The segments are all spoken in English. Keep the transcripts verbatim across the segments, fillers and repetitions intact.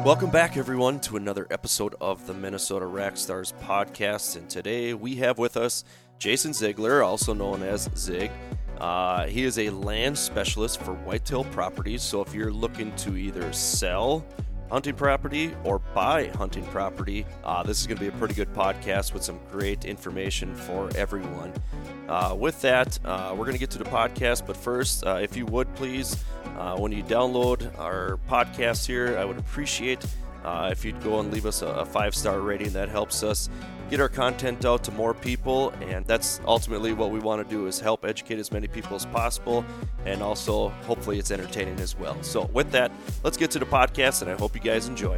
Welcome back, everyone, to another episode of the Minnesota Rack Stars podcast. And today we have with us Jason Ziegler, also known as Zig. Uh, he is a land specialist for whitetail properties. So if you're looking to either sell hunting property or buy hunting property, uh, this is going to be a pretty good podcast with some great information for everyone. Uh, with that, uh, we're going to get to the podcast. But first, uh, if you would please, Uh, when you download our podcast here, I would appreciate uh, if you'd go and leave us a, a five-star rating. That helps us get our content out to more people, and that's ultimately what we want to do, is help educate as many people as possible, and also hopefully it's entertaining as well. So with that, let's get to the podcast, and I hope you guys enjoy.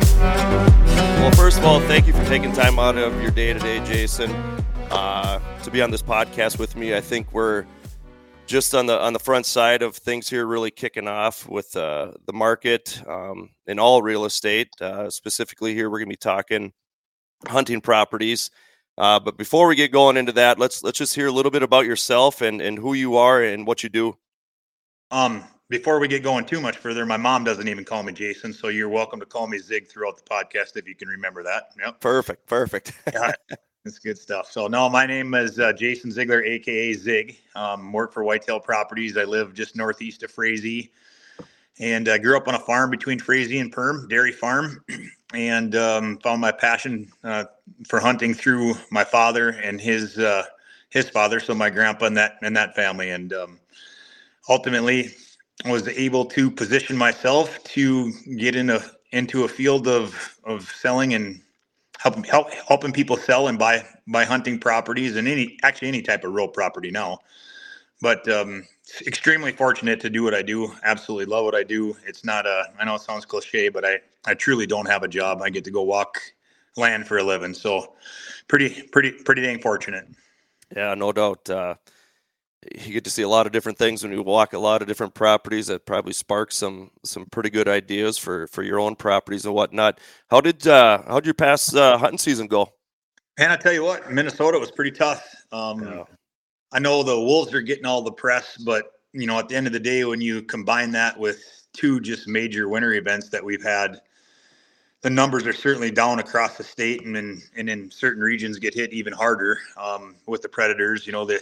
Well, first of all, thank you for taking time out of your day today, Jason, uh, to be on this podcast with me. I think we're just on the on the front side of things here, really kicking off with uh, the market um, in all real estate. Uh, specifically here, we're going to be talking hunting properties. Uh, but before we get going into that, let's let's just hear a little bit about yourself and, and who you are and what you do. Um, before we get going too much further, my mom doesn't even call me Jason, so you're welcome to call me Zig throughout the podcast if you can remember that. Yep. Perfect, perfect. Yeah. That's good stuff. So, no, my name is uh, Jason Ziegler, a k a. Zig. Um, work for Whitetail Properties. I live just northeast of Frazee, and I grew up on a farm between Frazee and Perm, dairy farm, and um, found my passion uh, for hunting through my father and his uh, his father, so my grandpa and that and that family, and um, ultimately was able to position myself to get into into a field of of selling and Help, help, helping people sell and buy buy hunting properties and any actually any type of real property now. But um, extremely fortunate to do what I do. Absolutely love what I do. It's not a, I know it sounds cliche, but I, I truly don't have a job. I get to go walk land for a living. So pretty, pretty, pretty dang fortunate. Yeah, no doubt. Uh, you get to see a lot of different things when you walk a lot of different properties. That probably sparks some some pretty good ideas for, for your own properties and whatnot. How did uh, how did your past uh, hunting season go? And I tell you what, Minnesota was pretty tough. Um, yeah. I know the wolves are getting all the press, but you know, at the end of the day, when you combine that with two just major winter events that we've had, the numbers are certainly down across the state, and in, and in certain regions get hit even harder um, with the predators. You know, the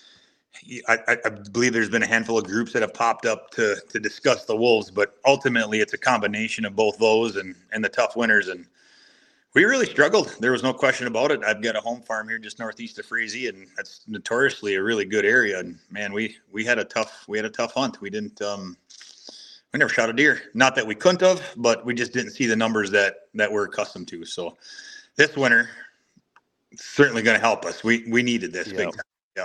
I, I believe there's been a handful of groups that have popped up to to discuss the wolves, but ultimately it's a combination of both those and and the tough winters. And we really struggled. There was no question about it. I've got a home farm here just northeast of Frazee, and that's notoriously a really good area. And man, we we had a tough we had a tough hunt. We didn't um we never shot a deer. Not that we couldn't have, but we just didn't see the numbers that that we're accustomed to. So this winter certainly going to help us. We we needed this yeah. big time. Yeah.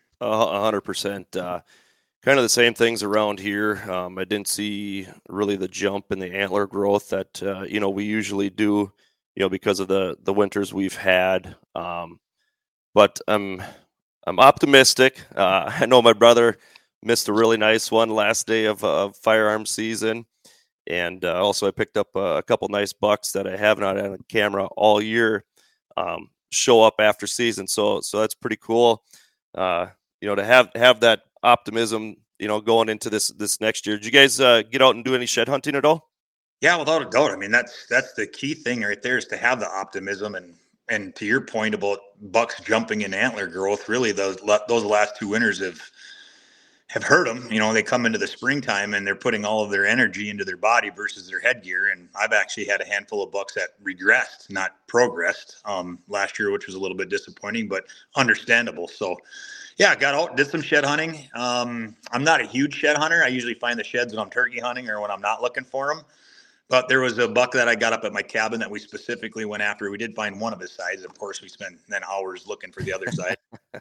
A hundred percent. Uh, kind of the same things around here. Um, I didn't see really the jump in the antler growth that uh, you know we usually do, you know, because of the the winters we've had. Um, but I'm I'm optimistic. Uh, I know my brother missed a really nice one last day of, of firearm season, and uh, also I picked up a, a couple nice bucks that I have not had on camera all year um, show up after season. So so that's pretty cool. Uh, you know, to have have that optimism, you know, going into this this next year. Did you guys uh, get out and do any shed hunting at all? Yeah, without a doubt. I mean, that's that's the key thing right there, is to have the optimism. And and to your point about bucks jumping in antler growth, really those those last two winters have have hurt them. You know, they come into the springtime and they're putting all of their energy into their body versus their headgear. And I've actually had a handful of bucks that regressed, not progressed, um, last year, which was a little bit disappointing, but understandable. So, yeah, got out, did some shed hunting. Um, I'm not a huge shed hunter. I usually find the sheds when I'm turkey hunting or when I'm not looking for them. But there was a buck that I got up at my cabin that we specifically went after. We did find one of his sides. Of course, we spent then hours looking for the other side.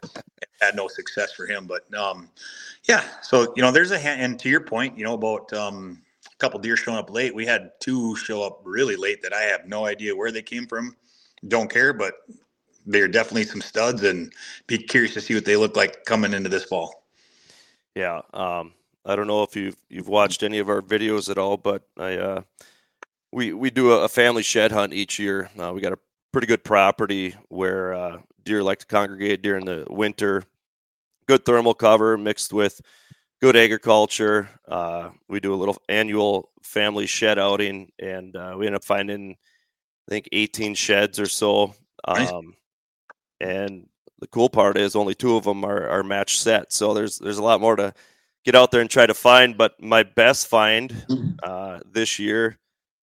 Had no success for him. But, um, yeah, so, you know, there's a hand. And to your point, you know, about um, a couple deer showing up late. We had two show up really late that I have no idea where they came from. Don't care, but they're definitely some studs, and be curious to see what they look like coming into this fall. Yeah. Um, I don't know if you've, you've watched any of our videos at all, but I, uh, We we do a family shed hunt each year. Uh, we got a pretty good property where uh, deer like to congregate during the winter. Good thermal cover mixed with good agriculture. Uh, we do a little annual family shed outing, and uh, we end up finding, I think, eighteen sheds or so. Nice. Um, and the cool part is only two of them are, are match set. So there's there's a lot more to get out there and try to find. But my best find uh, this year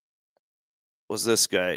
was this guy.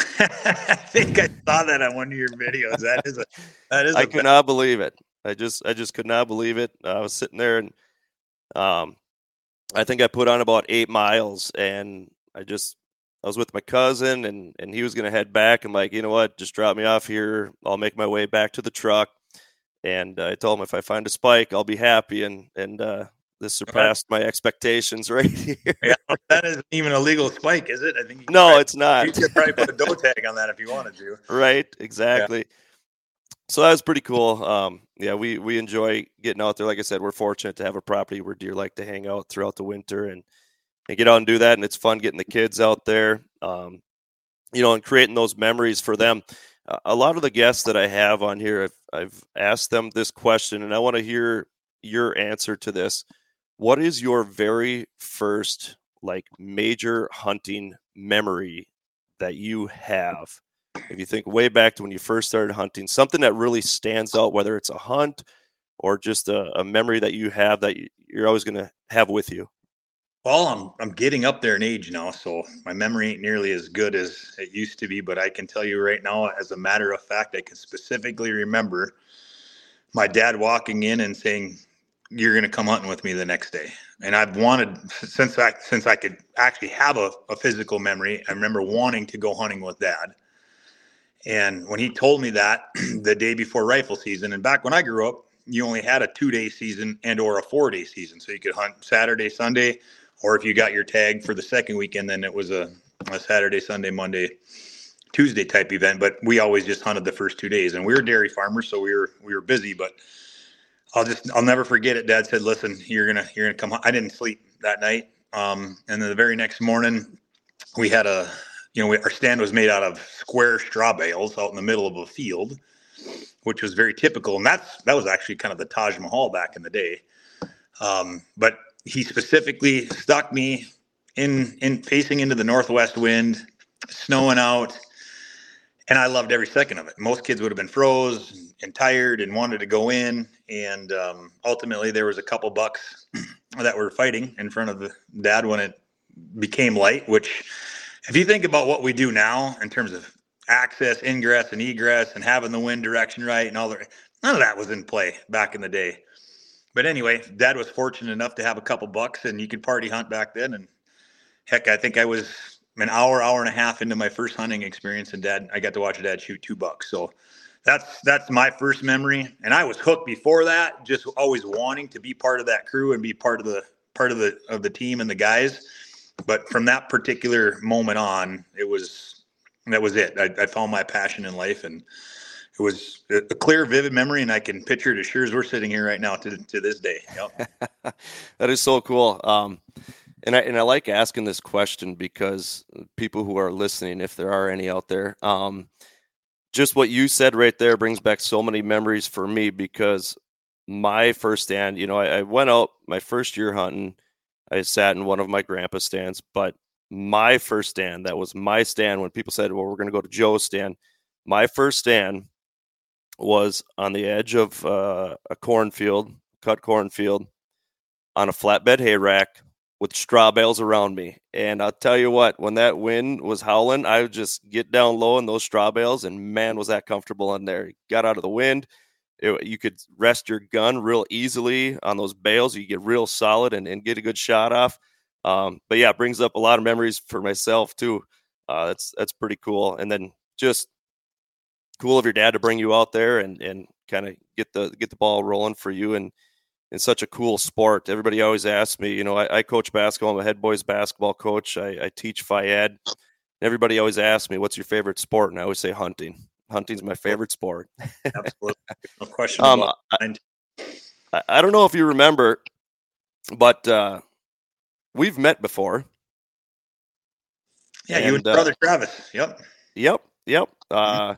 I think I saw that on one of your videos. That is a that is. I a could not believe it. I just I just could not believe it. I was sitting there and um, I think I put on about eight miles, and I just I was with my cousin, and and he was gonna head back. I'm like, you know what? Just drop me off here. I'll make my way back to the truck. And uh, I told him if I find a spike, I'll be happy. And and uh, this surpassed my expectations right here. Yeah, that isn't even a legal spike, is it? I think. You No, probably, it's not. You could probably put a doe tag on that if you wanted to. Right. Exactly. Yeah. So that was pretty cool. Um, yeah, we we enjoy getting out there. Like I said, we're fortunate to have a property where deer like to hang out throughout the winter and, and get out and do that. And it's fun getting the kids out there, um, you know, and creating those memories for them. Uh, a lot of the guests that I have on here, I've, I've asked them this question, and I want to hear your answer to this. What is your very first like major hunting memory that you have? If you think way back to when you first started hunting, something that really stands out, whether it's a hunt or just a, a memory that you have that you're always going to have with you. Well, I'm I'm getting up there in age now, so my memory ain't nearly as good as it used to be. But I can tell you right now, as a matter of fact, I can specifically remember my dad walking in and saying, "You're going to come hunting with me the next day." And I've wanted since I since I could actually have a, a physical memory. I remember wanting to go hunting with Dad. And when he told me that the day before rifle season, and back when I grew up, you only had a two-day season and or a four-day season. So you could hunt Saturday, Sunday, or if you got your tag for the second weekend, then it was a, a Saturday, Sunday, Monday, Tuesday type event. But we always just hunted the first two days. And we were dairy farmers, so we were we were busy. But I'll just I'll never forget it. Dad said, "Listen, you're gonna you're gonna come." I didn't sleep that night. Um, and then the very next morning, we had a you know we, our stand was made out of square straw bales out in the middle of a field, which was very typical. And that's that was actually kind of the Taj Mahal back in the day. Um, but he specifically stuck me in in facing into the northwest wind, snowing out. And I loved every second of it. Most kids would have been froze and tired and wanted to go in. And um, ultimately, there was a couple bucks that were fighting in front of the Dad when it became light, which if you think about what we do now in terms of access, ingress, and egress and having the wind direction right and all that, none of that was in play back in the day. But anyway, Dad was fortunate enough to have a couple bucks and you could party hunt back then. And heck, I think I was an hour, hour and a half into my first hunting experience, and Dad, I got to watch Dad shoot two bucks. So that's that's my first memory, and I was hooked before that, just always wanting to be part of that crew and be part of the part of the of the team and the guys. But from that particular moment on, it was that was it. I, I found my passion in life, and it was a clear, vivid memory, and I can picture it as sure as we're sitting here right now to to this day. Yep. That is so cool. Um, And I and I like asking this question because people who are listening, if there are any out there, um, just what you said right there brings back so many memories for me. Because my first stand, you know, I, I went out my first year hunting. I sat in one of my grandpa's stands, but my first stand, that was my stand. When people said, "Well, we're going to go to Joe's stand," my first stand was on the edge of uh, a cornfield, cut cornfield, on a flatbed hay rack, with straw bales around me. And I'll tell you what, when that wind was howling, I would just get down low in those straw bales, and man, was that comfortable in there. You got out of the wind. It, you could rest your gun real easily on those bales. You get real solid and, and get a good shot off. Um, but yeah, it brings up a lot of memories for myself too. Uh, that's, that's pretty cool. And then just cool of your dad to bring you out there and, and kind of get the, get the ball rolling for you. And, It's such a cool sport. Everybody always asks me, you know, I, I coach basketball. I'm a head boys basketball coach. I, I teach Phi Ed. Everybody always asks me, what's your favorite sport? And I always say hunting. Hunting's my favorite sport. Absolutely. No question um, about I, I, I don't know if you remember, but uh, we've met before. Yeah, and, you and uh, brother Travis. Yep. Yep. Yep. Uh,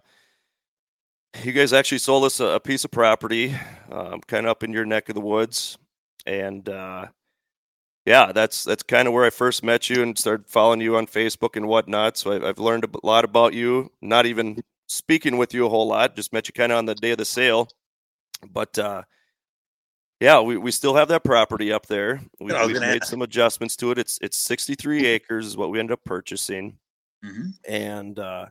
You guys actually sold us a, a piece of property, um, kind of up in your neck of the woods. And uh, yeah, that's that's kind of where I first met you and started following you on Facebook and whatnot. So I, I've learned a lot about you. Not even speaking with you a whole lot, just met you kind of on the day of the sale. But uh, yeah, we, we still have that property up there. We, I was we've going to made ask. some adjustments to it. It's it's sixty-three acres is what we ended up purchasing. Mm-hmm. And uh,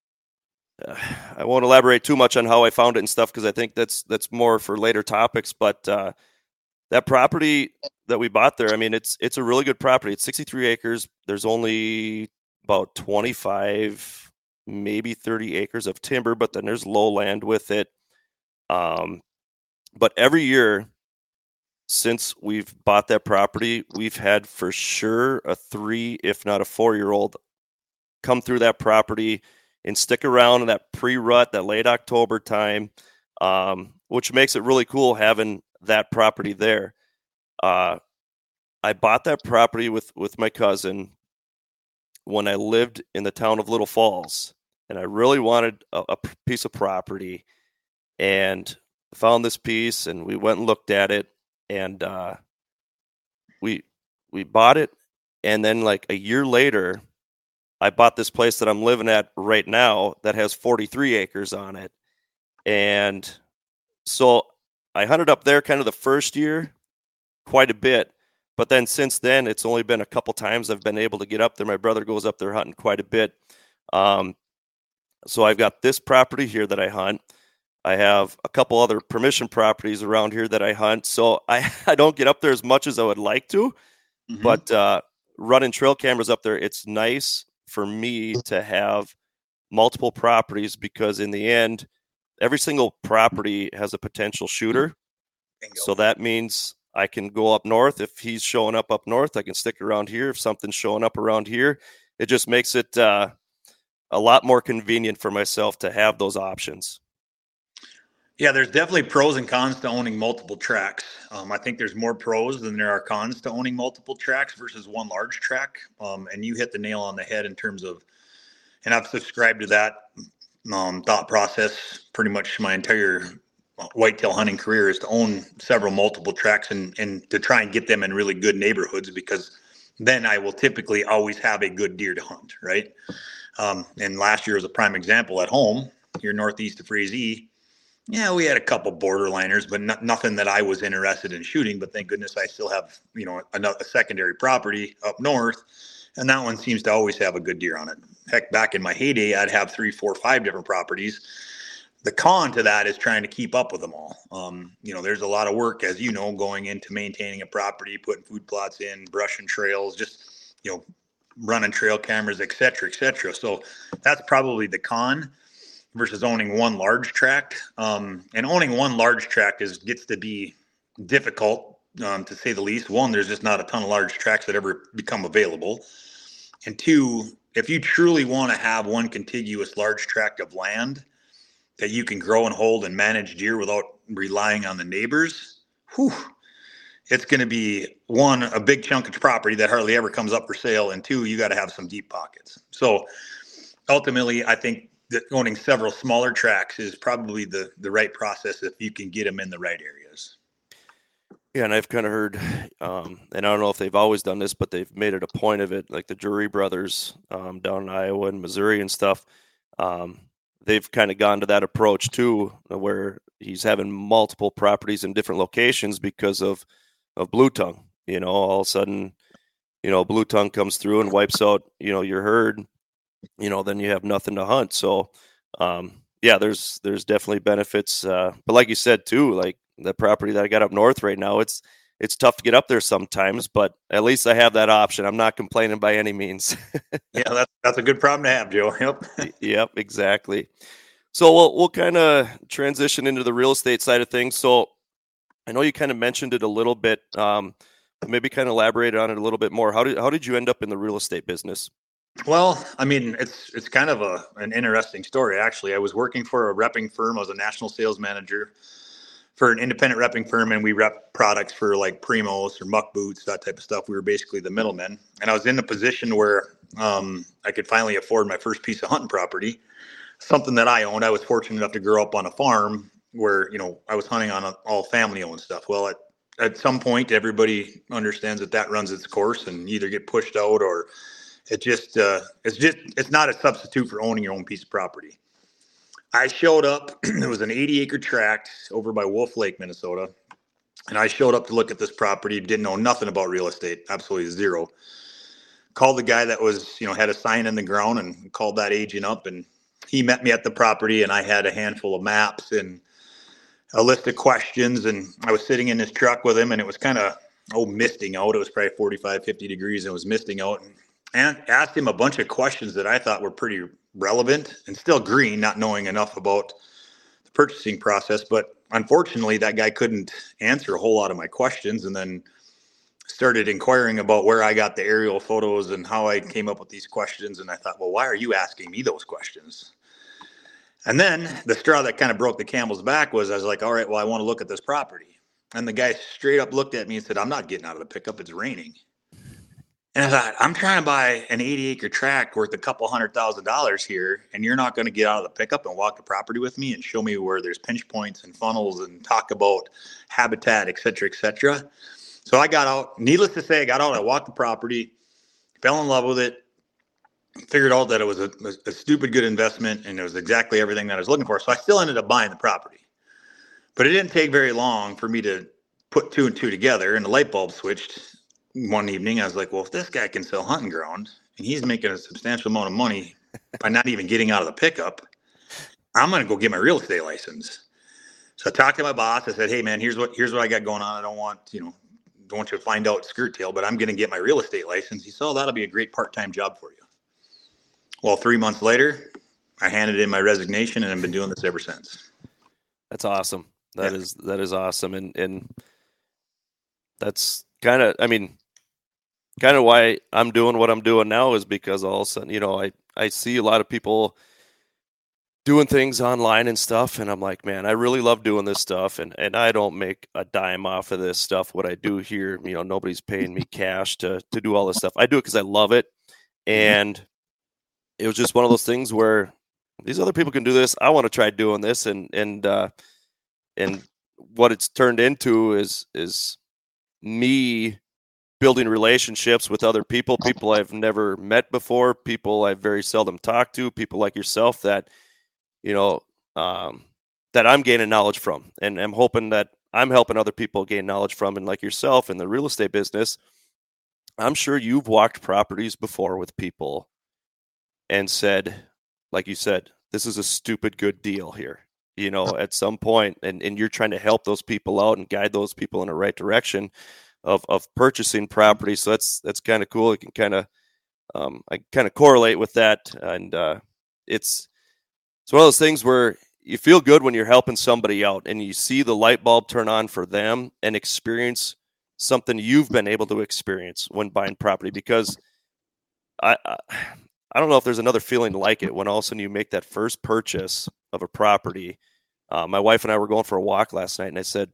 uh, I won't elaborate too much on how I found it and stuff because I think that's that's more for later topics. But uh, that property that we bought there, I mean, it's it's a really good property. It's sixty-three acres. There's only about twenty-five, maybe thirty acres of timber, but then there's lowland with it. Um, but every year since we've bought that property, we've had for sure a three, if not a four-year-old, come through that property and stick around in that pre-rut, that late October time, um, which makes it really cool having that property there. Uh, I bought that property with, with my cousin when I lived in the town of Little Falls, and I really wanted a, a piece of property, and found this piece, and we went and looked at it, and uh, we we bought it, and then like a year later, I bought this place that I'm living at right now that has forty-three acres on it. And so I hunted up there kind of the first year quite a bit. But then since then, it's only been a couple times I've been able to get up there. My brother goes up there hunting quite a bit. Um, so I've got this property here that I hunt. I have a couple other permission properties around here that I hunt. So I, I don't get up there as much as I would like to. Mm-hmm. But uh, running trail cameras up there, it's nice for me to have multiple properties because in the end, every single property has a potential shooter. Bingo. So that means I can go up north. If he's showing up up north, I can stick around here. If something's showing up around here, it just makes it uh, a lot more convenient for myself to have those options. Yeah, there's definitely pros and cons to owning multiple tracks. Um, I think there's more pros than there are cons to owning multiple tracks versus one large track. Um, and you hit the nail on the head in terms of, and I've subscribed to that um, thought process pretty much my entire whitetail hunting career is to own several multiple tracks and, and to try and get them in really good neighborhoods because then I will typically always have a good deer to hunt, right? Um, and last year was a prime example at home here northeast of Frazee. Yeah, we had a couple borderliners, but not, nothing that I was interested in shooting. But thank goodness I still have, you know, another a secondary property up north, and that one seems to always have a good deer on it. Heck, back in my heyday, I'd have three, four, five different properties. The con to that is trying to keep up with them all. Um, you know, there's a lot of work, as you know, going into maintaining a property, putting food plots in, brushing trails, just, you know, running trail cameras, et cetera, et cetera. So that's probably the con versus owning one large tract. Um, and owning one large tract is gets to be difficult, um, to say the least. One, there's just not a ton of large tracts that ever become available. And two, if you truly want to have one contiguous large tract of land that you can grow and hold and manage deer without relying on the neighbors, whew, it's going to be one, a big chunk of property that hardly ever comes up for sale. And two, you got to have some deep pockets. So ultimately, I think that owning several smaller tracks is probably the the right process if you can get them in the right areas. Yeah, and I've kind of heard, um, and I don't know if they've always done this, but they've made it a point of it, like the Drury brothers um, down in Iowa and Missouri and stuff. Um, they've kind of gone to that approach too, where he's having multiple properties in different locations because of, of blue tongue. You know, all of a sudden, you know, blue tongue comes through and wipes out, you know, your herd. You know, then you have nothing to hunt. So, um, yeah, there's there's definitely benefits. Uh, but like you said too, like the property that I got up north right now, it's it's tough to get up there sometimes. But at least I have that option. I'm not complaining by any means. Yeah, that's that's a good problem to have, Joe. Yep. Yep, exactly. So we'll we'll kind of transition into the real estate side of things. So I know you kind of mentioned it a little bit. Um, maybe kind of elaborate on it a little bit more. How did how did you end up in the real estate business? Well, I mean, it's it's kind of a an interesting story, actually. I was working for a repping firm. I was a national sales manager for an independent repping firm, and we rep products for like Primos or Muck Boots, that type of stuff. We were basically the middlemen. And I was in the position where um, I could finally afford my first piece of hunting property, something that I owned. I was fortunate enough to grow up on a farm where, you know, I was hunting on a, all family-owned stuff. Well, at at some point, everybody understands that that runs its course and either get pushed out or it just, uh, it's just, it's not a substitute for owning your own piece of property. I showed up, it was an eighty acre tract over by Wolf Lake, Minnesota. And I showed up to look at this property, didn't know nothing about real estate, absolutely zero. Called the guy that was, you know, had a sign in the ground and called that agent up, and he met me at the property, and I had a handful of maps and a list of questions, and I was sitting in his truck with him, and it was kind of, oh, misting out. It was probably forty-five, fifty degrees and it was misting out, and, and asked him a bunch of questions that I thought were pretty relevant and still green, not knowing enough about the purchasing process. But unfortunately, that guy couldn't answer a whole lot of my questions, and then started inquiring about where I got the aerial photos and how I came up with these questions. And I thought, well, why are you asking me those questions? And then the straw that kind of broke the camel's back was I was like, all right, well, I want to look at this property. And the guy straight up looked at me and said, I'm not getting out of the pickup. It's raining. And I thought, I'm trying to buy an eighty acre tract worth a couple hundred thousand dollars here, and you're not going to get out of the pickup and walk the property with me and show me where there's pinch points and funnels and talk about habitat, et cetera, et cetera. So I got out. Needless to say, I got out. I walked the property, fell in love with it, figured out that it was a, a stupid good investment, and it was exactly everything that I was looking for. So I still ended up buying the property. But it didn't take very long for me to put two and two together, and the light bulb switched one evening. I was like, well, if this guy can sell hunting ground and he's making a substantial amount of money by not even getting out of the pickup, I'm going to go get my real estate license. So I talked to my boss. I said, hey, man, here's what here's what I got going on. I don't want, you know, don't want you to find out skirt tail, but I'm going to get my real estate license. He said, oh, that'll be a great part-time job for you. Well, three months later, I handed in my resignation, and I've been doing this ever since. That's awesome. That yeah. is that is awesome, and and that's kind of, I mean, kind of why I'm doing what I'm doing now is because all of a sudden, you know, I I see a lot of people doing things online and stuff, and I'm like, man, I really love doing this stuff, and and I don't make a dime off of this stuff. What I do here, you know, nobody's paying me cash to to do all this stuff. I do it because I love it, and it was just one of those things where these other people can do this. I want to try doing this, and and uh, and what it's turned into is is me building relationships with other people, people I've never met before, people I've very seldom talked to, people like yourself that, you know, um, that I'm gaining knowledge from, and I'm hoping that I'm helping other people gain knowledge from. And like yourself in the real estate business, I'm sure you've walked properties before with people and said, like you said, this is a stupid good deal here, you know, at some point, and, and you're trying to help those people out and guide those people in the right direction of, of purchasing property. So that's, that's kind of cool. It can kind of, um, I kind of correlate with that. And, uh, it's, it's one of those things where you feel good when you're helping somebody out and you see the light bulb turn on for them and experience something you've been able to experience when buying property. Because I, I, I don't know if there's another feeling like it when all of a sudden you make that first purchase of a property. Uh, my wife and I were going for a walk last night, and I said,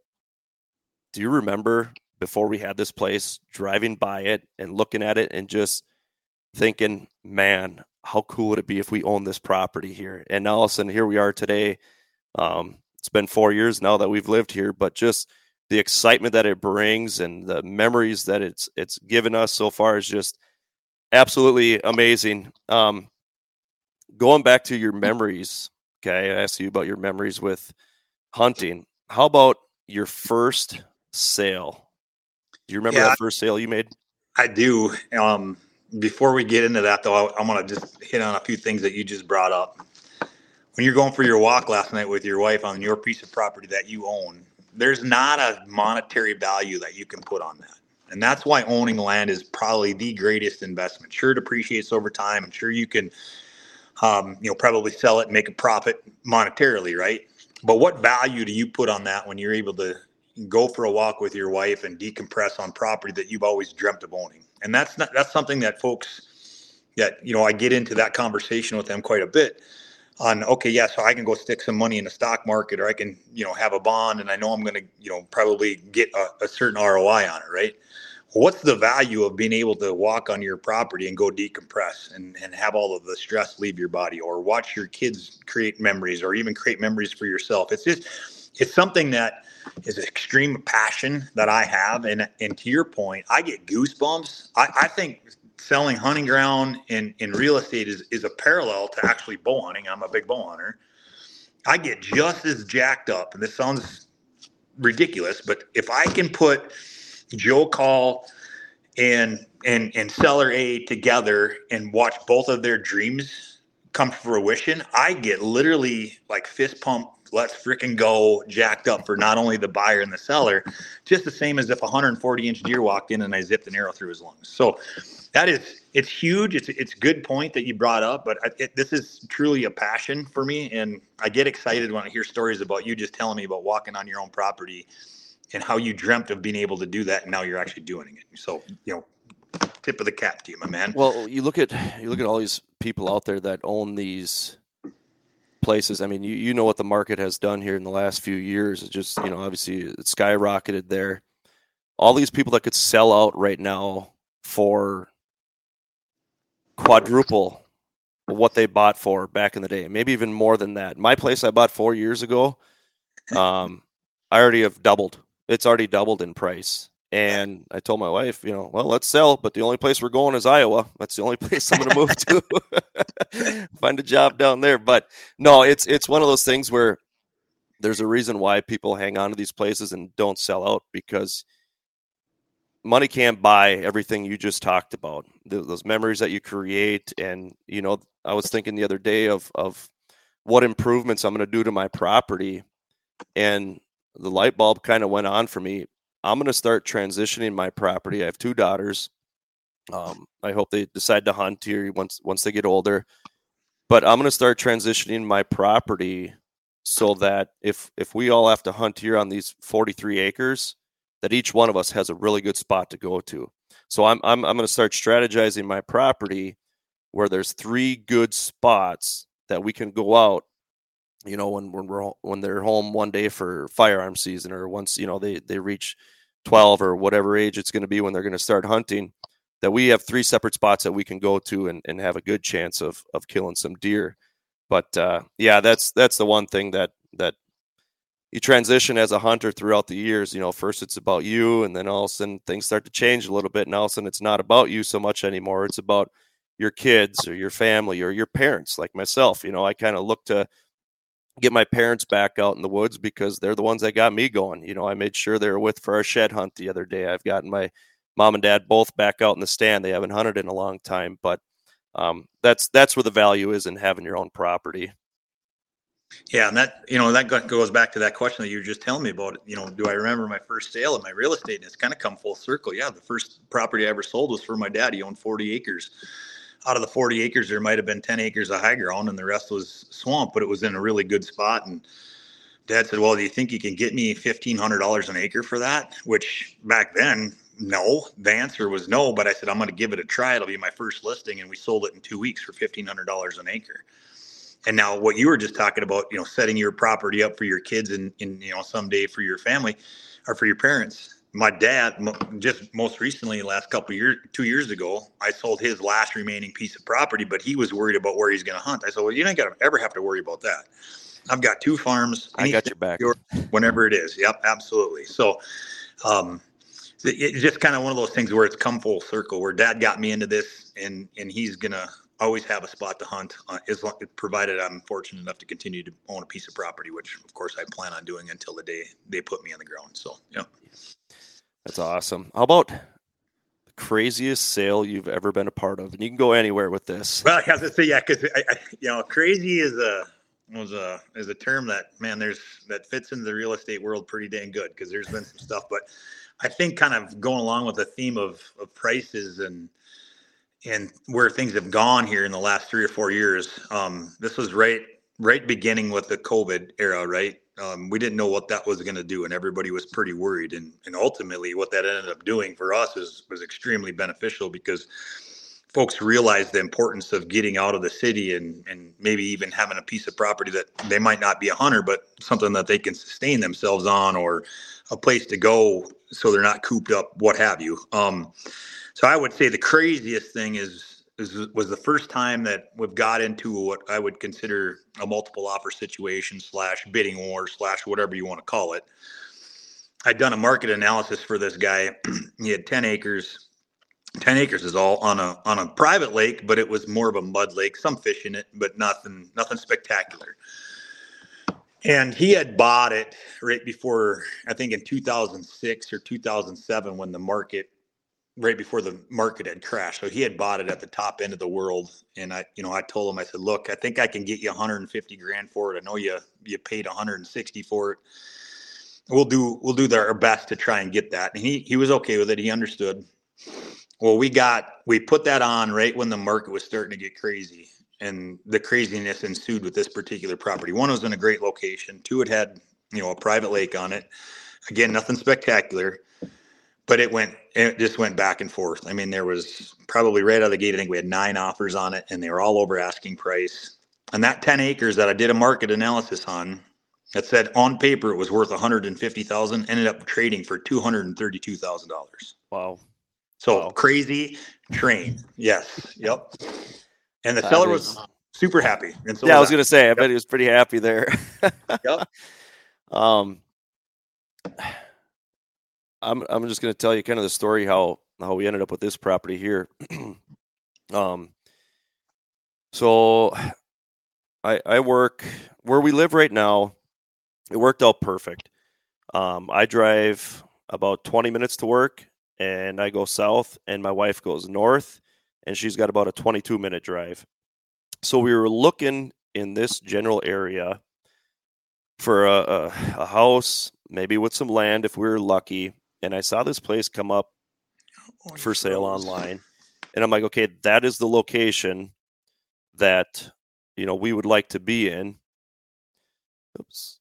do you remember before we had this place, driving by it and looking at it and just thinking, man, how cool would it be if we owned this property here? And now all of a sudden here we are today. Um, it's been four years now that we've lived here, but just the excitement that it brings and the memories that it's it's given us so far is just absolutely amazing. Um, going back to your memories, okay, I asked you about your memories with hunting. How about your first sale? Do you remember yeah, that first sale you made? I do. Um, before we get into that, though, I, I want to just hit on a few things that you just brought up. When you're going for your walk last night with your wife on your piece of property that you own, there's not a monetary value that you can put on that. And that's why owning land is probably the greatest investment. Sure, it appreciates over time, and sure you can, um, you know, probably sell it and make a profit monetarily, right? But what value do you put on that when you're able to go for a walk with your wife and decompress on property that you've always dreamt of owning? And that's not that's something that folks that, you know, I get into that conversation with them quite a bit on, okay, yeah, so I can go stick some money in the stock market, or I can, you know, have a bond and I know I'm going to, you know, probably get a, a certain R O I on it, right? What's the value of being able to walk on your property and go decompress and, and have all of the stress leave your body, or watch your kids create memories, or even create memories for yourself? It's just, it's something that is extreme passion that I have. And, and to your point, I get goosebumps. I, I think selling hunting ground in, in real estate is, is a parallel to actually bow hunting. I'm a big bow hunter. I get just as jacked up, and this sounds ridiculous, but if I can put Joe Call and and and seller A together and watch both of their dreams come to fruition, I get literally like fist pump, let's freaking go, jacked up for not only the buyer and the seller, just the same as if a one hundred forty inch deer walked in and I zipped an arrow through his lungs. So that is, it's huge. It's it's a good point that you brought up, but it, this is truly a passion for me, and I get excited when I hear stories about you just telling me about walking on your own property and how you dreamt of being able to do that, and now you're actually doing it. So, you know, tip of the cap to you, my man. Well, you look at you look at all these people out there that own these places. I mean, you you know what the market has done here in the last few years. It's just, you know, obviously it skyrocketed there. All these people that could sell out right now for quadruple what they bought for back in the day, maybe even more than that. My place I bought four years ago, um, I already have doubled. It's already doubled in price. And I told my wife, you know, well, let's sell, but the only place we're going is Iowa. That's the only place I'm going to move to. Find a job down there. But no, it's it's one of those things where there's a reason why people hang on to these places and don't sell out, because money can't buy everything you just talked about. The, those memories that you create. And, you know, I was thinking the other day of of what improvements I'm going to do to my property, and the light bulb kind of went on for me. I'm going to start transitioning my property. I have two daughters. Um, I hope they decide to hunt here once once they get older. But I'm going to start transitioning my property so that if if we all have to hunt here on these forty-three acres, that each one of us has a really good spot to go to. So I'm I'm I'm going to start strategizing my property where there's three good spots that we can go out, you know, when when we're when they're home one day for firearm season, or once, you know, they they reach twelve or whatever age it's going to be when they're going to start hunting, that we have three separate spots that we can go to and, and have a good chance of of killing some deer. But uh, yeah, that's that's the one thing that that you transition as a hunter throughout the years. You know, first it's about you, and then all of a sudden things start to change a little bit, and all of a sudden it's not about you so much anymore. It's about your kids or your family or your parents, like myself. You know, I kind of look to get my parents back out in the woods because they're the ones that got me going. You know, I made sure they were with for our shed hunt the other day. I've gotten my mom and dad both back out in the stand. They haven't hunted in a long time, but um, that's that's where the value is in having your own property. Yeah, and that, you know, that goes back to that question that you were just telling me about. You know, do I remember my first sale of my real estate? And it's kind of come full circle. Yeah, the first property I ever sold was for my dad. He owned forty acres. Out of the forty acres, there might have been ten acres of high ground, and the rest was swamp, but it was in a really good spot. And Dad said, well, do you think you can get me fifteen hundred dollars an acre for that? Which back then, no. The answer was no, but I said, I'm going to give it a try. It'll be my first listing. And we sold it in two weeks for fifteen hundred dollars an acre. And now what you were just talking about, you know, setting your property up for your kids and, and you know, someday for your family or for your parents. My dad, just most recently, last couple of years, two years ago, I sold his last remaining piece of property, but he was worried about where he's going to hunt. I said, well, you don't got to ever have to worry about that. I've got two farms. I got your back. Whenever it is. Yep, absolutely. So um, it's just kind of one of those things where it's come full circle, where Dad got me into this, and and he's going to always have a spot to hunt, uh, as long, provided I'm fortunate enough to continue to own a piece of property, which, of course, I plan on doing until the day they put me on the ground. So, yeah. That's awesome. How about the craziest sale you've ever been a part of? And you can go anywhere with this. Well, I have to say, yeah, because you know, crazy is a was a is a term that, man, there's that fits into the real estate world pretty dang good, because there's been some stuff. But I think kind of going along with the theme of of prices and and where things have gone here in the last three or four years. Um, this was right right beginning with the COVID era, right? Um, we didn't know what that was going to do, and everybody was pretty worried. And, and ultimately, what that ended up doing for us is was extremely beneficial, because folks realized the importance of getting out of the city and and maybe even having a piece of property that they might not be a hunter, but something that they can sustain themselves on, or a place to go so they're not cooped up, what have you. Um, so I would say the craziest thing is. This was the first time that we've got into what I would consider a multiple offer situation slash bidding war slash whatever you want to call it. I'd done a market analysis for this guy. He had ten acres. ten acres is all on a on a private lake, but it was more of a mud lake, some fish in it, but nothing nothing spectacular. And he had bought it right before, I think in two thousand six or two thousand seven, when the market, right before the market had crashed. So he had bought it at the top end of the world. And I, you know, I told him, I said, look, I think I can get you one hundred fifty grand for it. I know you, you paid one hundred sixty for it. We'll do, we'll do our best to try and get that. And he, he was okay with it. He understood. Well, we got, we put that on right when the market was starting to get crazy. And the craziness ensued with this particular property. One was in a great location. Two, it had, you know, a private lake on it. Again, nothing spectacular, but it went, it just went back and forth. I mean, there was probably right out of the gate, I think we had nine offers on it, and they were all over asking price. And that ten acres that I did a market analysis on, that said on paper it was worth one hundred fifty thousand, ended up trading for two hundred thirty-two thousand dollars. Wow. So wow. Crazy train. Yes. Yep. And the seller is, was super happy. And so yeah, was I was I. going to say, I yep. bet he was pretty happy there. Yep. Um, I'm I'm just going to tell you kind of the story how how we ended up with this property here. um, so I I work where we live right now. It worked out perfect. Um, I drive about twenty minutes to work, and I go south, and my wife goes north. And she's got about a twenty-two minute drive. So we were looking in this general area for a, a, a house, maybe with some land if we were lucky. And I saw this place come up oh, for sale froze. online. And I'm like, okay, that is the location that, you know, we would like to be in. Oops.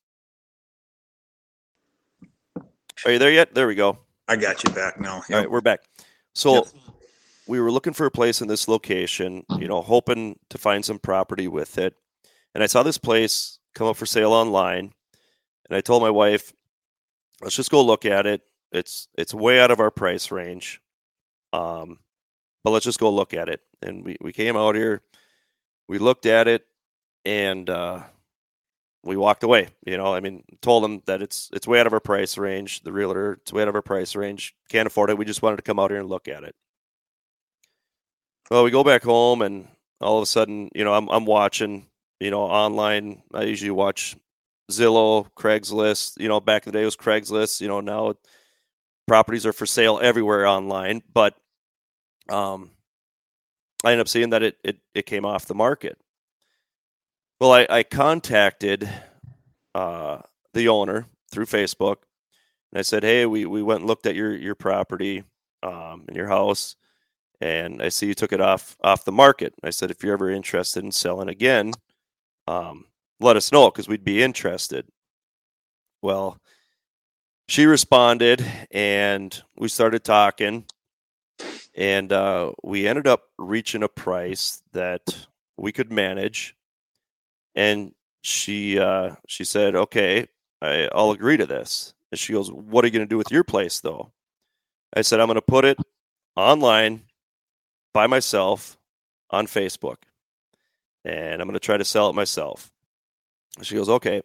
Are you there yet? There we go. I got you back now. Yep. All right, we're back. So yep. we were looking for a place in this location, you know, hoping to find some property with it. And I saw this place come up for sale online. And I told my wife, let's just go look at it. It's it's way out of our price range. Um, but let's just go look at it. And we, we came out here, we looked at it, and uh, we walked away. You know, I mean, told them that it's it's way out of our price range. The realtor, it's way out of our price range. Can't afford it. We just wanted to come out here and look at it. Well, we go back home, and all of a sudden, you know, I'm I'm watching, you know, online. I usually watch Zillow, Craigslist. You know, back in the day it was Craigslist. You know, now properties are for sale everywhere online. But um, I ended up seeing that it it, it came off the market. Well, I, I contacted uh, the owner through Facebook, and I said, hey, we, we went and looked at your your property um, and your house. And I see you took it off off the market. I said, if you're ever interested in selling again, um, let us know because we'd be interested. Well, she responded, and we started talking, and uh, we ended up reaching a price that we could manage. And she uh, she said, okay, I, I'll agree to this. And she goes, what are you going to do with your place, though? I said, I'm going to put it online by myself on Facebook, and I'm going to try to sell it myself. She goes, okay.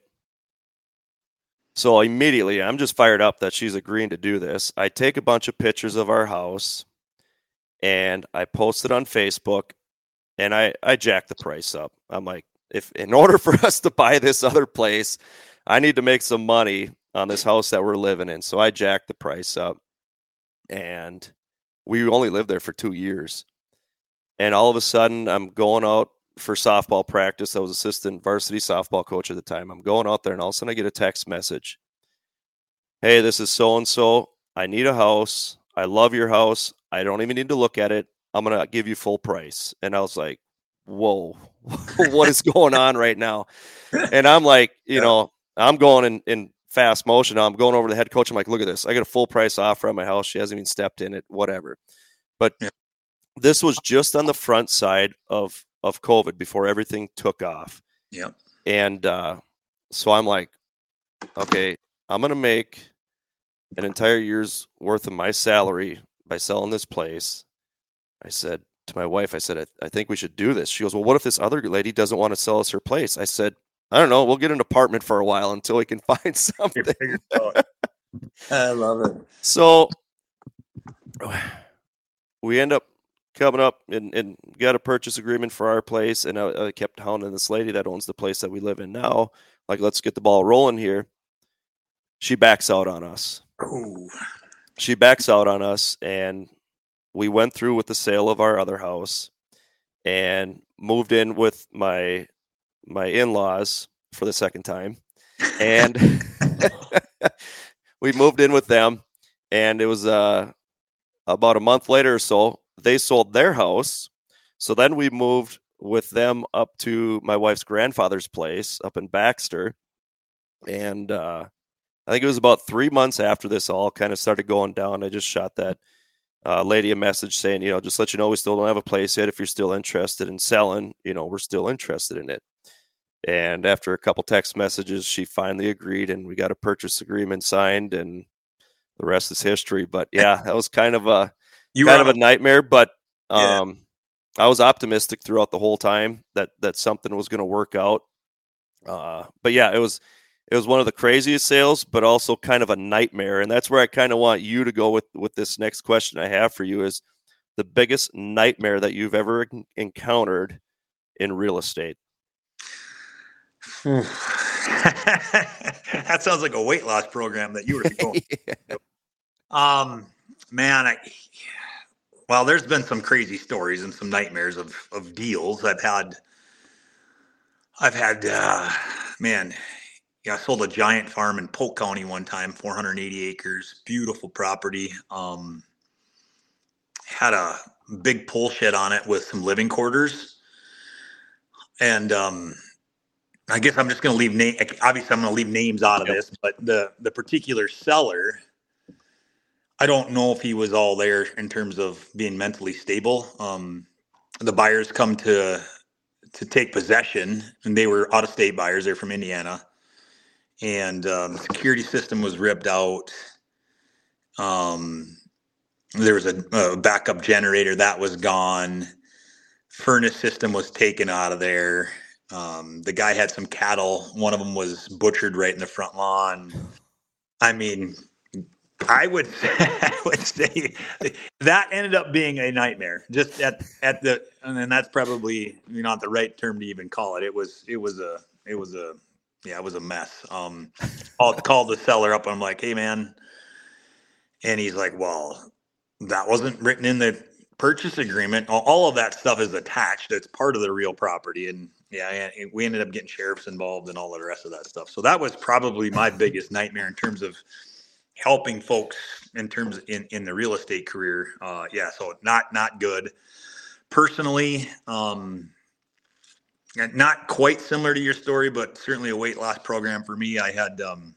So immediately I'm just fired up that she's agreeing to do this. I take a bunch of pictures of our house and I post it on Facebook, and I, I jack the price up. I'm like, if in order for us to buy this other place, I need to make some money on this house that we're living in. So I jacked the price up, and we only lived there for two years. And all of a sudden, I'm going out for softball practice. I was assistant varsity softball coach at the time. I'm going out there, and all of a sudden I get a text message. Hey, this is so-and-so. I need a house. I love your house. I don't even need to look at it. I'm going to give you full price. And I was like, whoa, what is going on right now? And I'm like, you yeah. know, I'm going in, in fast motion. I'm going over to the head coach. I'm like, look at this. I got a full price offer on my house. She hasn't even stepped in it, whatever. But yeah. This was just on the front side of, of COVID before everything took off. Yeah. And uh, so I'm like, okay, I'm going to make an entire year's worth of my salary by selling this place. I said to my wife, I said, I, I think we should do this. She goes, well, what if this other lady doesn't want to sell us her place? I said, I don't know. We'll get an apartment for a while until we can find something. I love it. So we end up coming up and, and got a purchase agreement for our place. And I, I kept hounding this lady that owns the place that we live in now. Like, let's get the ball rolling here. She backs out on us. Ooh. She backs out on us, and we went through with the sale of our other house and moved in with my my in-laws for the second time. And we moved in with them, and it was uh, about a month later or so, they sold their house. So then we moved with them up to my wife's grandfather's place up in Baxter. And uh, I think it was about three months after this all kind of started going down. I just shot that uh, lady a message saying, you know, just let you know we still don't have a place yet. If you're still interested in selling, you know, we're still interested in it. And after a couple text messages, she finally agreed, and we got a purchase agreement signed, and the rest is history. But yeah, that was kind of a You kind of were a nightmare. But Yeah. um, I was optimistic throughout the whole time that that something was going to work out. Uh, but yeah, it was it was one of the craziest sales, but also kind of a nightmare. And that's where I kind of want you to go with with this next question I have for you: is the biggest nightmare that you've ever en- encountered in real estate? That sounds like a weight loss program that you were going. Yeah. Um, man, I, well, there's been some crazy stories and some nightmares of of deals I've had. I've had, uh, man, yeah, I sold a giant farm in Polk County one time, four hundred eighty acres, beautiful property. Um, had a big pole shed on it with some living quarters, and um, I guess I'm just going to leave name. Obviously, I'm going to leave names out of Yep. this, but the the particular seller, I don't know if he was all there in terms of being mentally stable. Um, the buyers come to to take possession, and they were out of state buyers. They're from Indiana, and um, the security system was ripped out. Um, there was a, a backup generator that was gone. Furnace system was taken out of there. Um, the guy had some cattle. One of them was butchered right in the front lawn. I mean, I would I would say that ended up being a nightmare. Just at at the and then that's probably not the right term to even call it. It was it was a it was a yeah, it was a mess. Um I'll call the seller up and I'm like, hey man. And he's like, well, that wasn't written in the purchase agreement. All, all of that stuff is attached. It's part of the real property. And yeah, and we ended up getting sheriffs involved and all the rest of that stuff. So that was probably my biggest nightmare in terms of helping folks in terms of in, in the real estate career. Uh, yeah, so not not good. Personally, um, not quite similar to your story, but certainly a weight loss program for me. I had um,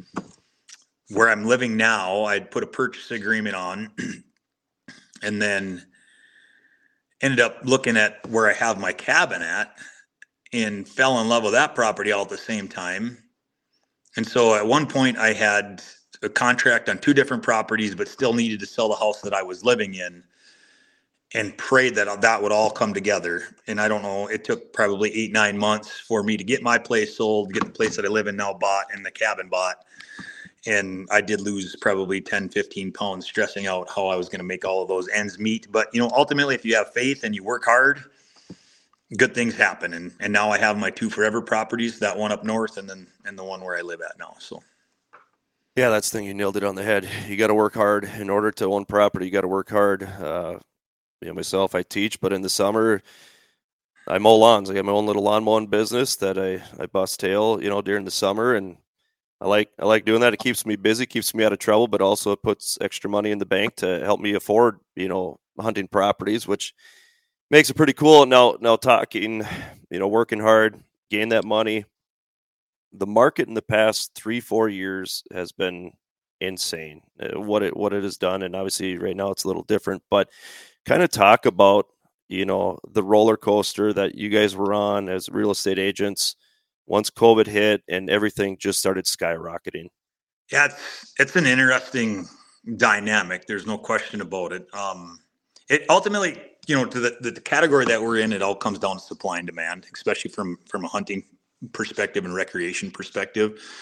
where I'm living now. I'd put a purchase agreement on, and then ended up looking at where I have my cabin at, and fell in love with that property all at the same time. And so at one point, I had a contract on two different properties, but still needed to sell the house that I was living in, and prayed that that would all come together. And I don't know, it took probably eight, nine months for me to get my place sold, get the place that I live in now bought, and the cabin bought. And I did lose probably ten, fifteen pounds stressing out how I was going to make all of those ends meet. But, you know, ultimately, if you have faith and you work hard, good things happen. And and now I have my two forever properties, that one up north and then and the one where I live at now. So Yeah, that's the thing. You nailed it on the head. You got to work hard in order to own property. You got to work hard. Uh, you know, myself, I teach, but in the summer, I mow lawns. I got my own little lawn mowing business that I, I bust tail, you know, during the summer. And I like, I like doing that. It keeps me busy, keeps me out of trouble, but also it puts extra money in the bank to help me afford, you know, hunting properties, which makes it pretty cool. Now, now talking, you know, working hard, gain that money. The market in the past three, four years has been insane. Uh, what it, what it has done. And obviously right now it's a little different, but kind of talk about, you know, the roller coaster that you guys were on as real estate agents once COVID hit and everything just started skyrocketing. yeah, it's it's an interesting dynamic. There's no question about it. Um, it ultimately, you know, to the, the category that we're in, it all comes down to supply and demand, especially from from a hunting perspective and recreation perspective.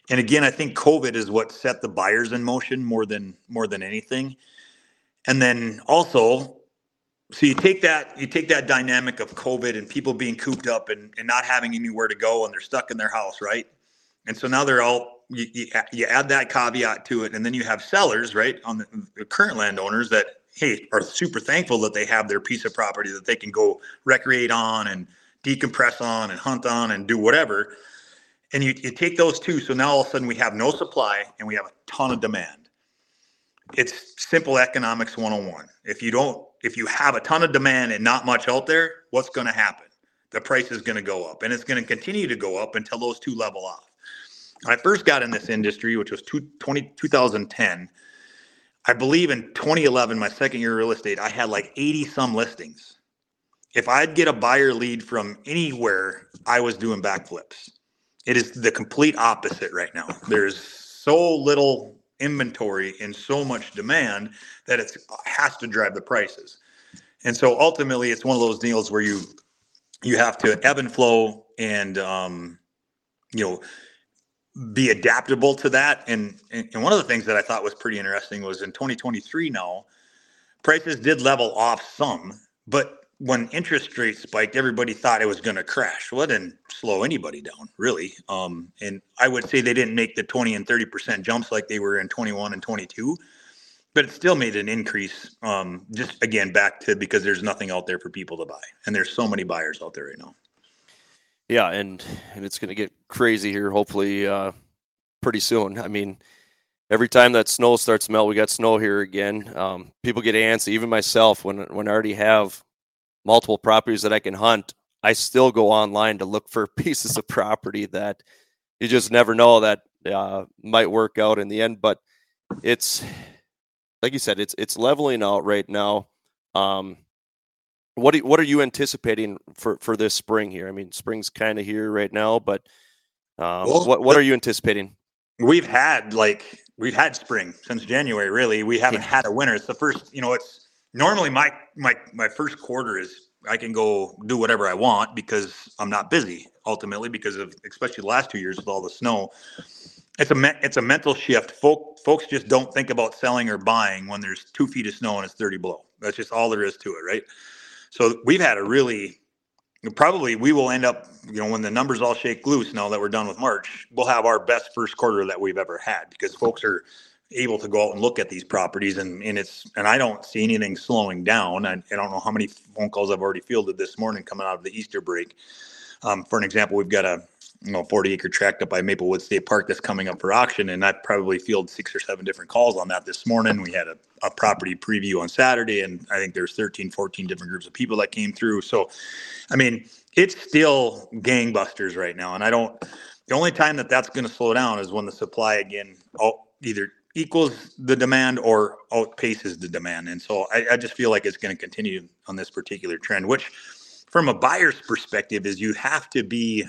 And again, I think COVID is what set the buyers in motion more than more than anything. And then also, so you take that you take that dynamic of COVID and people being cooped up and, and not having anywhere to go and they're stuck in their house, right? And so now they're all you, you, you add that caveat to it, and then you have sellers, right, on the, the current landowners that hey are super thankful that they have their piece of property that they can go recreate on and decompress on and hunt on and do whatever. And you, you take those two, so now all of a sudden we have no supply and we have a ton of demand. It's simple economics one oh one. If you don't, if you have a ton of demand and not much out there, what's going to happen? The price is going to go up, and it's going to continue to go up until those two level off. When I first got in this industry, which was two thousand ten, I believe in twenty eleven, my second year of real estate, I had like eighty some listings. If I'd get a buyer lead from anywhere, I was doing backflips. It is the complete opposite right now. There's so little inventory and so much demand that it has to drive the prices. And so ultimately it's one of those deals where you you have to ebb and flow and um, you know, be adaptable to that. And, and and one of the things that I thought was pretty interesting was in twenty twenty-three now, prices did level off some, but when interest rates spiked, everybody thought it was going to crash. Well, it didn't slow anybody down, really. Um, and I would say they didn't make the twenty and thirty percent jumps like they were in twenty-one and twenty-two, but it still made an increase. Um, just again, back to because there's nothing out there for people to buy, and there's so many buyers out there right now. Yeah, and and it's going to get crazy here, hopefully, uh, pretty soon. I mean, every time that snow starts to melt, we got snow here again. Um, people get antsy. Even myself, when when I already have multiple properties that I can hunt, I still go online to look for pieces of property that you just never know that uh, might work out in the end. But it's like you said, it's it's leveling out right now. Um, what do, what are you anticipating for, for this spring here? I mean, spring's kind of here right now, but um, well, what what are you anticipating? We've had like we've had spring since January. Really, we haven't yeah. had a winter. It's the first. You know, it's. Normally, my my my first quarter is I can go do whatever I want because I'm not busy. Ultimately, because of especially the last two years with all the snow, it's a me- it's a mental shift. Folk folks just don't think about selling or buying when there's two feet of snow and it's thirty below. That's just all there is to it, right? So we've had a really probably we will end up you know when the numbers all shake loose now that we're done with March, we'll have our best first quarter that we've ever had because folks are able to go out and look at these properties and, and it's and I don't see anything slowing down. I, I don't know how many phone calls I've already fielded this morning coming out of the Easter break. Um, for an example, we've got a you know forty acre tract up by Maplewood State Park that's coming up for auction, and I probably fielded six or seven different calls on that this morning. We had a, a property preview on Saturday, and I think there's thirteen, fourteen different groups of people that came through. So, I mean, it's still gangbusters right now, and I don't. The only time that that's going to slow down is when the supply again oh, either equals the demand or outpaces the demand. And so I, I just feel like it's going to continue on this particular trend, which from a buyer's perspective is you have to be,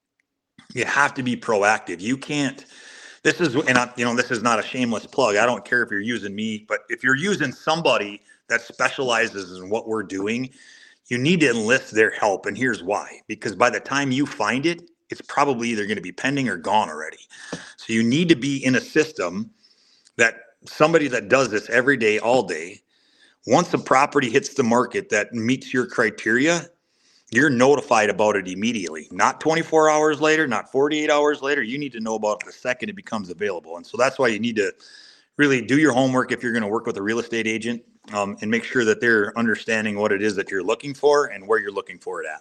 you have to be proactive. You can't, this is, and I, you know, this is not a shameless plug. I don't care if you're using me, but if you're using somebody that specializes in what we're doing, you need to enlist their help. And here's why, because by the time you find it, it's probably either going to be pending or gone already. So you need to be in a system that somebody that does this every day, all day, once a property hits the market that meets your criteria, you're notified about it immediately, not twenty-four hours later, not forty-eight hours later. You need to know about it the second it becomes available. And so that's why you need to really do your homework if you're going to work with a real estate agent um, and make sure that they're understanding what it is that you're looking for and where you're looking for it at.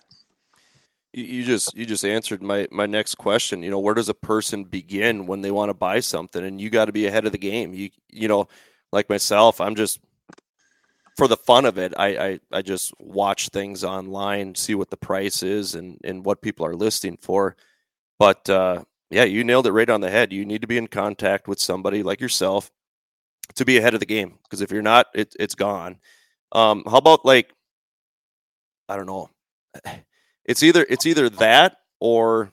You just you just answered my, my next question. You know, where does a person begin when they want to buy something? And you got to be ahead of the game. You you know, like myself, I'm just for the fun of it. I, I, I just watch things online, see what the price is and, and what people are listing for. But uh, yeah, you nailed it right on the head. You need to be in contact with somebody like yourself to be ahead of the game. Because if you're not, it, it's gone. Um, how about like, I don't know. It's either it's either that or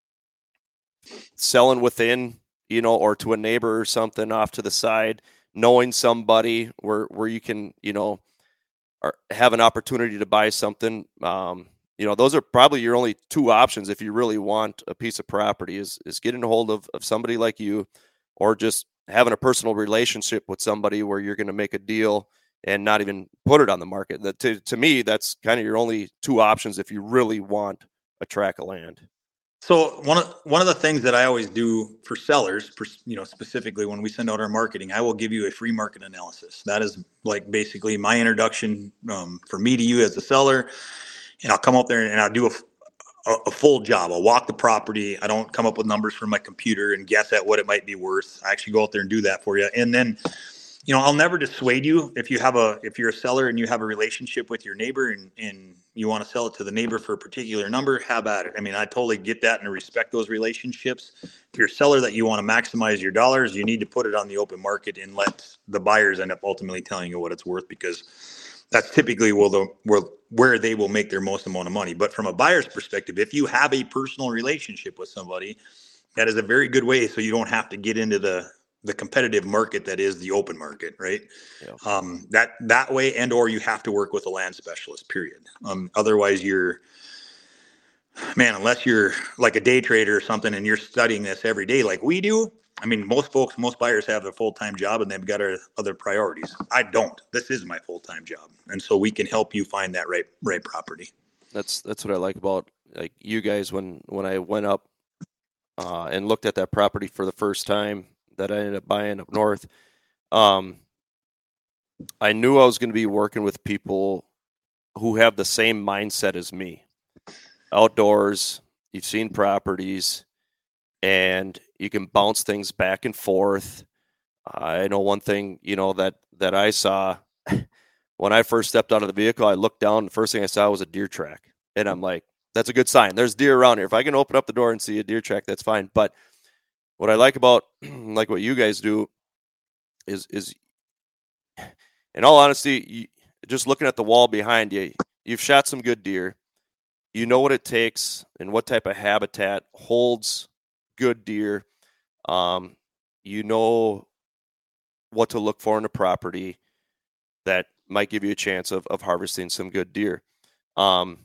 selling within, you know, or to a neighbor or something off to the side, knowing somebody where, where you can, you know, or have an opportunity to buy something, um, you know, those are probably your only two options if you really want a piece of property is, is getting a hold of, of somebody like you, or just having a personal relationship with somebody where you're going to make a deal and not even put it on the market. That to, to me, that's kind of your only two options if you really want a tract of land. So one of one of the things that I always do for sellers, you know, specifically when we send out our marketing, I will give you a free market analysis. That is like basically my introduction um, for me to you as a seller, and I'll come up there and I'll do a, a, a full job. I'll walk the property. I don't come up with numbers from my computer and guess at what it might be worth. I actually go out there and do that for you, and then, you know, I'll never dissuade you if you have a if you're a seller and you have a relationship with your neighbor and and you want to sell it to the neighbor for a particular number, have at it. I mean, I totally get that and respect those relationships. If you're a seller that you want to maximize your dollars, you need to put it on the open market and let the buyers end up ultimately telling you what it's worth, because that's typically where, the, where, where they will make their most amount of money. But from a buyer's perspective, if you have a personal relationship with somebody, that is a very good way so you don't have to get into the the competitive market that is the open market, right? Yeah. Um, that that way, and or you have to work with a land specialist, period. Um, otherwise, you're, man, unless you're like a day trader or something and you're studying this every day like we do, I mean, most folks, most buyers have a full-time job and they've got other priorities. I don't. This is my full-time job. And so we can help you find that right right property. That's that's what I like about like you guys. When, when I went up uh, and looked at that property for the first time, that I ended up buying up north, um, I knew I was going to be working with people who have the same mindset as me. Outdoors, you've seen properties, and you can bounce things back and forth. I know one thing, you know, that, that I saw when I first stepped out of the vehicle, I looked down, the first thing I saw was a deer track. And I'm like, that's a good sign. There's deer around here. If I can open up the door and see a deer track, that's fine. But what I like about like what you guys do is, is in all honesty, you, just looking at the wall behind you, you've shot some good deer. You know what it takes and what type of habitat holds good deer. Um, you know what to look for in a property that might give you a chance of, of harvesting some good deer. Um,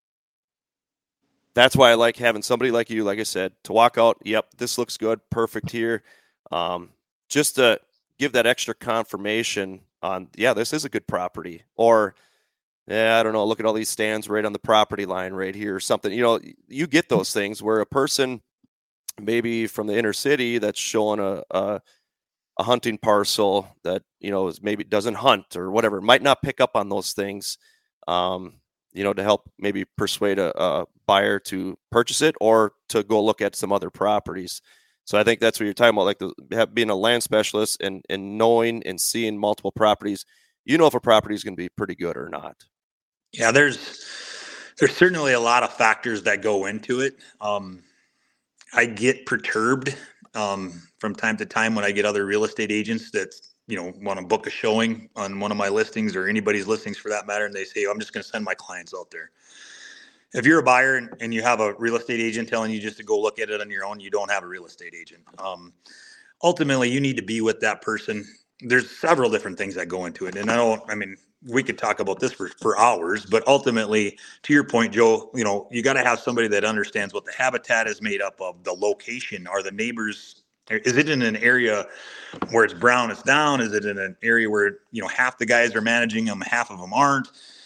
That's why I like having somebody like you, like I said, to walk out, yep, this looks good, perfect here. Um, just to give that extra confirmation on, yeah, this is a good property. Or, yeah, I don't know, look at all these stands right on the property line right here or something. You know, you get those things where a person maybe from the inner city that's showing a, a, a hunting parcel that, you know, is maybe doesn't hunt or whatever, might not pick up on those things. Um, you know, to help maybe persuade a, a buyer to purchase it or to go look at some other properties. So I think that's what you're talking about, like the, being a land specialist and, and knowing and seeing multiple properties, you know, if a property is going to be pretty good or not. Yeah, there's, there's certainly a lot of factors that go into it. Um, I get perturbed um, from time to time when I get other real estate agents that, you know, want to book a showing on one of my listings or anybody's listings for that matter. And they say, oh, I'm just going to send my clients out there. If you're a buyer and, and you have a real estate agent telling you just to go look at it on your own, you don't have a real estate agent. Um, ultimately, you need to be with that person. There's several different things that go into it. And I don't, I mean, we could talk about this for, for hours, but ultimately, to your point, Joe, you know, you got to have somebody that understands what the habitat is made up of, the location, are the neighbors. Is it in an area where it's brown, it's down? Is it in an area where, you know, half the guys are managing them, half of them aren't?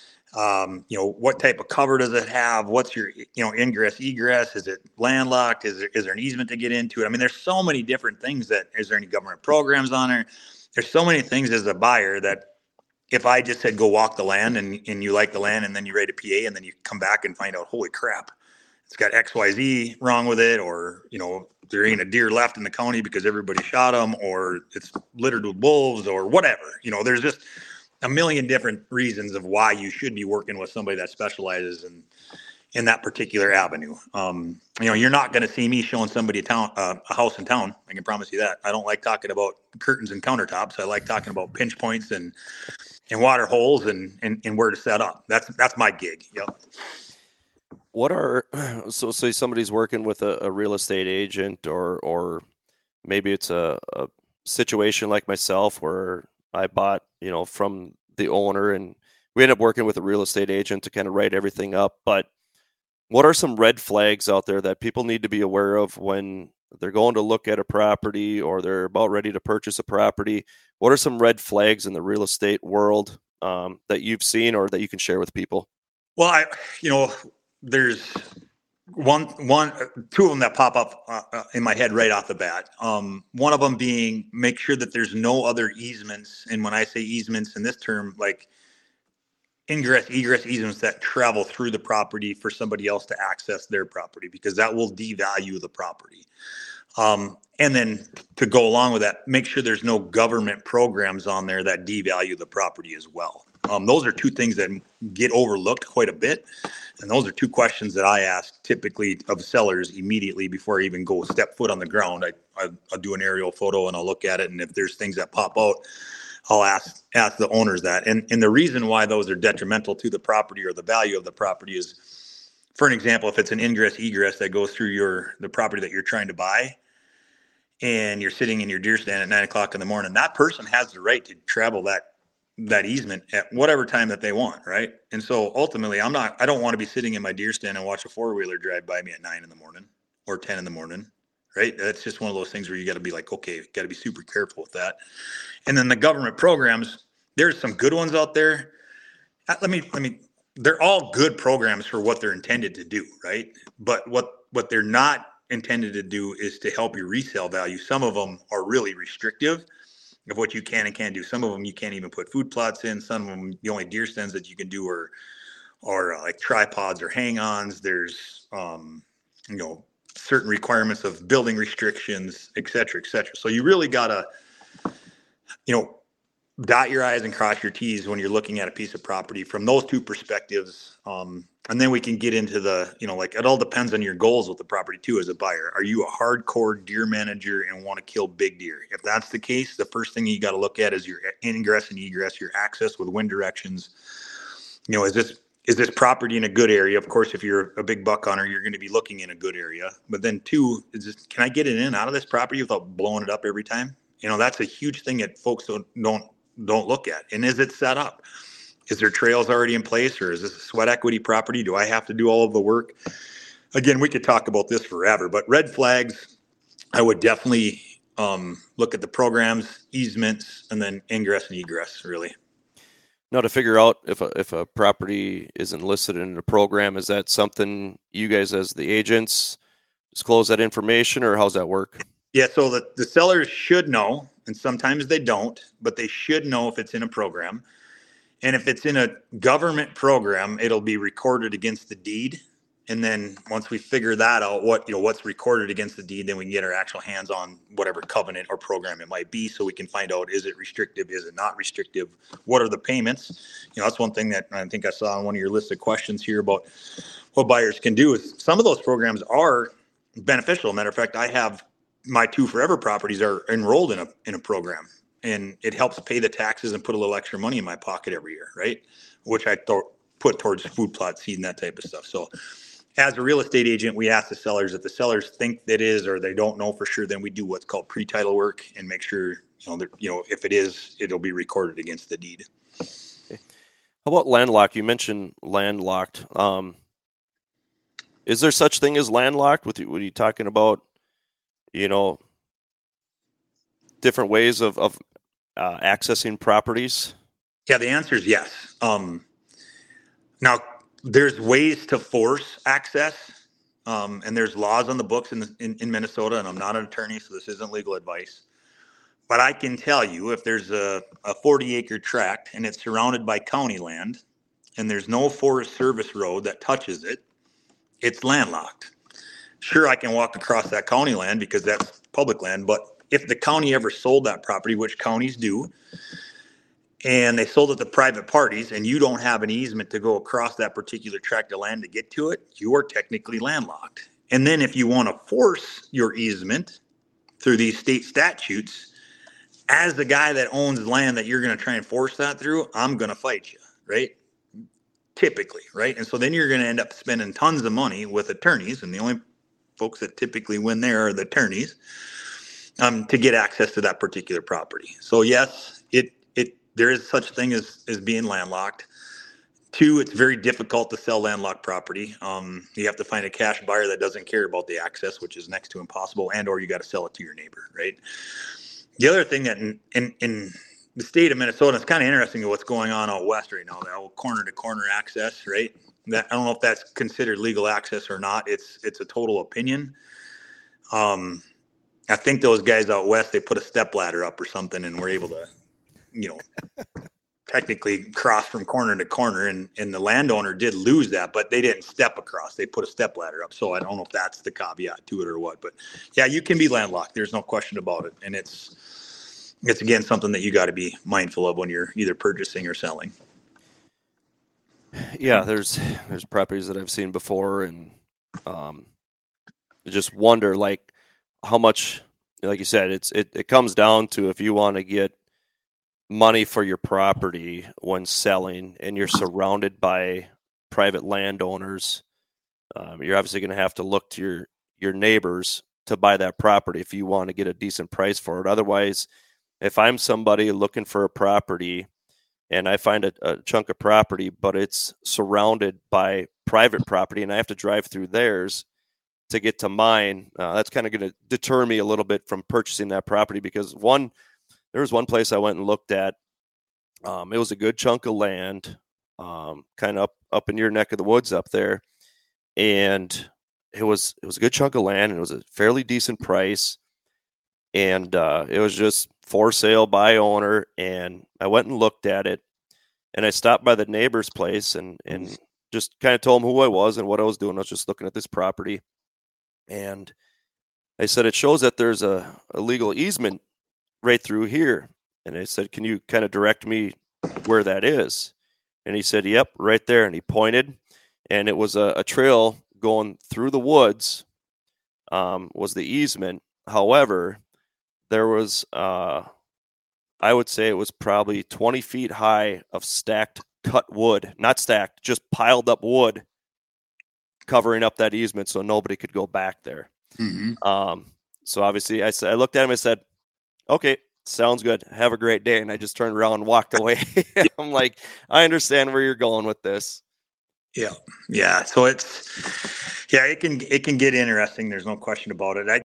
Um, you know, what type of cover does it have? What's your, you know, ingress, egress? Is it landlocked? Is there, is there an easement to get into it? I mean, there's so many different things that, is there any government programs on there? There's so many things as a buyer that if I just said, go walk the land and, and you like the land and then you write a P A and then you come back and find out, holy crap, it's got X Y Z wrong with it, or, you know, there ain't a deer left in the county because everybody shot them, or it's littered with wolves or whatever. You know, there's just a million different reasons of why you should be working with somebody that specializes in, in that particular avenue. Um, you know, you're not going to see me showing somebody a town, uh, a house in town. I can promise you that. I don't like talking about curtains and countertops. I like talking about pinch points and, and water holes and, and, and where to set up. That's, that's my gig. Yep. What are, so say somebody's working with a, a real estate agent, or, or maybe it's a, a situation like myself where I bought, you know, from the owner and we ended up working with a real estate agent to kind of write everything up. But What are some red flags out there that people need to be aware of when they're going to look at a property or they're about ready to purchase a property? What are some red flags in the real estate world um, that you've seen or that you can share with people? Well, I, you know, there's one, one, two of them that pop up uh, in my head right off the bat. Um, one of them being make sure that there's no other easements. And when I say easements in this term, like ingress, egress easements that travel through the property for somebody else to access their property, because that will devalue the property. Um, and then to go along with that, make sure there's no government programs on there that devalue the property as well. Um, those are two things that get overlooked quite a bit. And those are two questions that I ask typically of sellers immediately before I even go step foot on the ground. I, I, I'll do an aerial photo and I'll look at it. And if there's things that pop out, I'll ask ask the owners that. And, and the reason why those are detrimental to the property or the value of the property is, for an example, if it's an ingress egress that goes through your the property that you're trying to buy, and you're sitting in your deer stand at nine o'clock in the morning, that person has the right to travel that that easement at whatever time that they want, right? And so ultimately, I'm not, I don't want to be sitting in my deer stand and watch a four wheeler drive by me at nine in the morning or ten in the morning, right? That's just one of those things where you got to be like, okay, got to be super careful with that. And then the government programs, there's some good ones out there. Uh, Let me, let me, they're all good programs for what they're intended to do, right? But what, what they're not intended to do is to help your resale value. Some of them are really restrictive of what you can and can't do. Some of them you can't even put food plots in. Some of them, the only deer stands that you can do are, are uh, like tripods or hang-ons. There's, um, you know, certain requirements of building restrictions, et cetera, et cetera. So you really gotta, you know, dot your I's and cross your T's when you're looking at a piece of property from those two perspectives. Um, and then we can get into the, you know, like it all depends on your goals with the property too as a buyer. Are you a hardcore deer manager and want to kill big deer? If that's the case, the first thing you got to look at is your ingress and egress, your access with wind directions. You know, is this is this property in a good area? Of course, if you're a big buck hunter, you're going to be looking in a good area. But then two, is this, can I get it in and out of this property without blowing it up every time? You know, that's a huge thing that folks don't don't don't look at. And is it set up? Is there trails already in place, or is this a sweat equity property? Do I have to do all of the work? Again, we could talk about this forever, but red flags, I would definitely um, look at the programs, easements, and then ingress and egress, really. Now, to figure out if a, if a property isn't listed in a program, is that something you guys as the agents disclose that information, or how's that work? Yeah, so the, the sellers should know, and sometimes they don't, but they should know if it's in a program. And if it's in a government program, it'll be recorded against the deed. And then once we figure that out, what, you know, what's recorded against the deed, then we can get our actual hands on whatever covenant or program it might be. So we can find out, is it restrictive? Is it not restrictive? What are the payments? You know, that's one thing that I think I saw on one of your list of questions here about what buyers can do is some of those programs are beneficial. Matter of fact, I have my two forever properties are enrolled in a, in a program. And it helps pay the taxes and put a little extra money in my pocket every year, right? Which I th- put towards food plot seed and that type of stuff. So as a real estate agent, we ask the sellers if the sellers think that is or they don't know for sure, then we do what's called pre-title work and make sure, you know, that, you know, if it is, it'll be recorded against the deed. Okay. How about landlocked? You mentioned landlocked. Um, is there such thing as landlocked? With you, what are you talking about? You know, different ways of, of uh, accessing properties? Yeah, the answer is yes. Um, now, there's ways to force access, um, and there's laws on the books in, the, in in Minnesota, and I'm not an attorney, so this isn't legal advice. But I can tell you if there's a, a forty acre tract and it's surrounded by county land and there's no Forest Service road that touches it, it's landlocked. Sure, I can walk across that county land because that's public land, but if the county ever sold that property, which counties do, and they sold it to private parties and you don't have an easement to go across that particular tract of land to get to it, you are technically landlocked. And then if you want to force your easement through these state statutes, as the guy that owns land that you're going to try and force that through, I'm going to fight you, right? Typically, right? And so then you're going to end up spending tons of money with attorneys, and the only folks that typically win there are the attorneys, um, to get access to that particular property. So yes, it it there is such thing as as being landlocked. Two, it's very difficult to sell landlocked property. Um, you have to find a cash buyer that doesn't care about the access, which is next to impossible, and or you got to sell it to your neighbor, right? The other thing that in, in, in the state of Minnesota, it's kind of interesting what's going on out west right now, that whole corner to corner access, right? That, I don't know if that's considered legal access or not. It's it's a total opinion. Um, I think those guys out west, they put a step ladder up or something and were able to, you know, technically cross from corner to corner, and, and the landowner did lose that, but they didn't step across. They put a step ladder up. So I don't know if that's the caveat to it or what, but yeah, you can be landlocked. There's no question about it. And it's, it's again, something that you got to be mindful of when you're either purchasing or selling. Yeah, there's, there's properties that I've seen before, and um, just wonder like how much, like you said, it's, it, it comes down to if you want to get money for your property when selling and you're surrounded by private landowners, um, you're obviously going to have to look to your your neighbors to buy that property if you want to get a decent price for it. Otherwise, if I'm somebody looking for a property and I find a, a chunk of property, but it's surrounded by private property and I have to drive through theirs to get to mine, uh, that's kind of going to deter me a little bit from purchasing that property, because one, there was one place I went and looked at. Um, it was a good chunk of land, um, kind of up, up in your neck of the woods up there. And it was, it was a good chunk of land, and it was a fairly decent price. And uh, it was just for sale by owner. And I went and looked at it, and I stopped by the neighbor's place and, and just kind of told him who I was and what I was doing. I was just looking at this property. And I said, it shows that there's a, a legal easement right through here. And I said, can you kind of direct me where that is? And he said, yep, right there. And he pointed, and it was a, a trail going through the woods, um, was the easement. However, there was, uh, I would say it was probably twenty feet high of stacked cut wood, not stacked, just piled up wood covering up that easement so nobody could go back there. Mm-hmm. Um, so obviously I said, I looked at him and said, okay, sounds good. Have a great day. And I just turned around and walked away. I'm like, I understand where you're going with this. Yeah. Yeah. So it's, yeah, it can, it can get interesting. There's no question about it. I,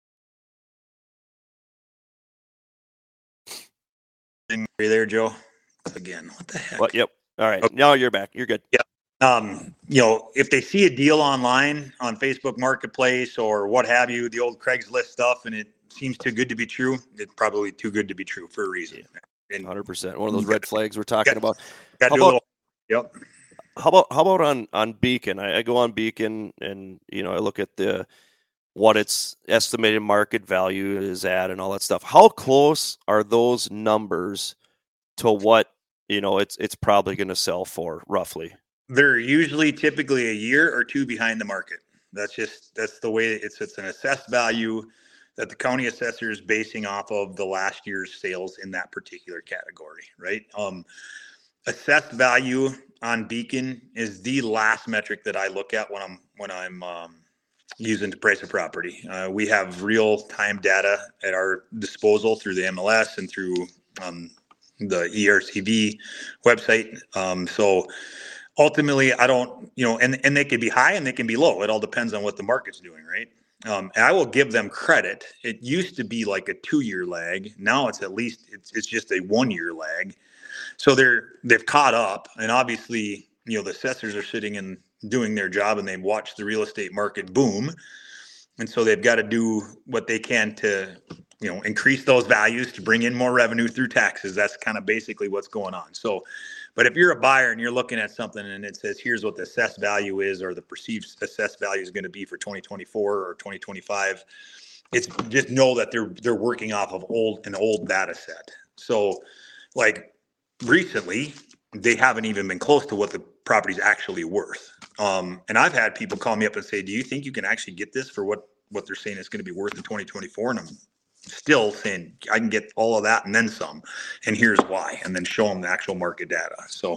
are you there, Joe? Again, what the heck? Well, yep. All right. Okay. Now you're back. You're good. Yeah. Um, you know, if they see a deal online on Facebook Marketplace or what have you, the old Craigslist stuff, and it seems too good to be true, it's probably too good to be true for a reason. And one hundred percent. One of those red flags we're talking got, about. Got how to do about, a little, yep. How about how about on on Beacon? I, I go on Beacon, and you know I look at the what its estimated market value is at and all that stuff. How close are those numbers to what you know it's it's probably going to sell for roughly? They're usually typically a year or two behind the market. That's just that's the way it's it's an assessed value that the county assessor is basing off of the last year's sales in that particular category, right? Um, assessed value on Beacon is the last metric that I look at when I'm when I'm um, using to price a property. Uh, we have real time data at our disposal through the M L S and through um, the E R C V website. Um, so ultimately, I don't, you know, and, and they can be high and they can be low. It all depends on what the market's doing, right? Um, and I will give them credit. It used to be like a two-year lag. Now it's at least, it's, it's just a one-year lag. So they're, they've caught up. And obviously, you know, the assessors are sitting and doing their job, and they've watched the real estate market boom. And so they've got to do what they can to, you know, increase those values to bring in more revenue through taxes. That's kind of basically what's going on. So, but if you're a buyer and you're looking at something and it says, here's what the assessed value is, or the perceived assessed value is going to be for twenty twenty-four or twenty twenty-five, it's just know that they're, they're working off of old, an old data set. So like recently, they haven't even been close to what the property's actually worth. Um, and I've had people call me up and say, do you think you can actually get this for what, what they're saying it's going to be worth in twenty twenty-four? And I'm still saying I can get all of that and then some, and here's why, and then show them the actual market data. So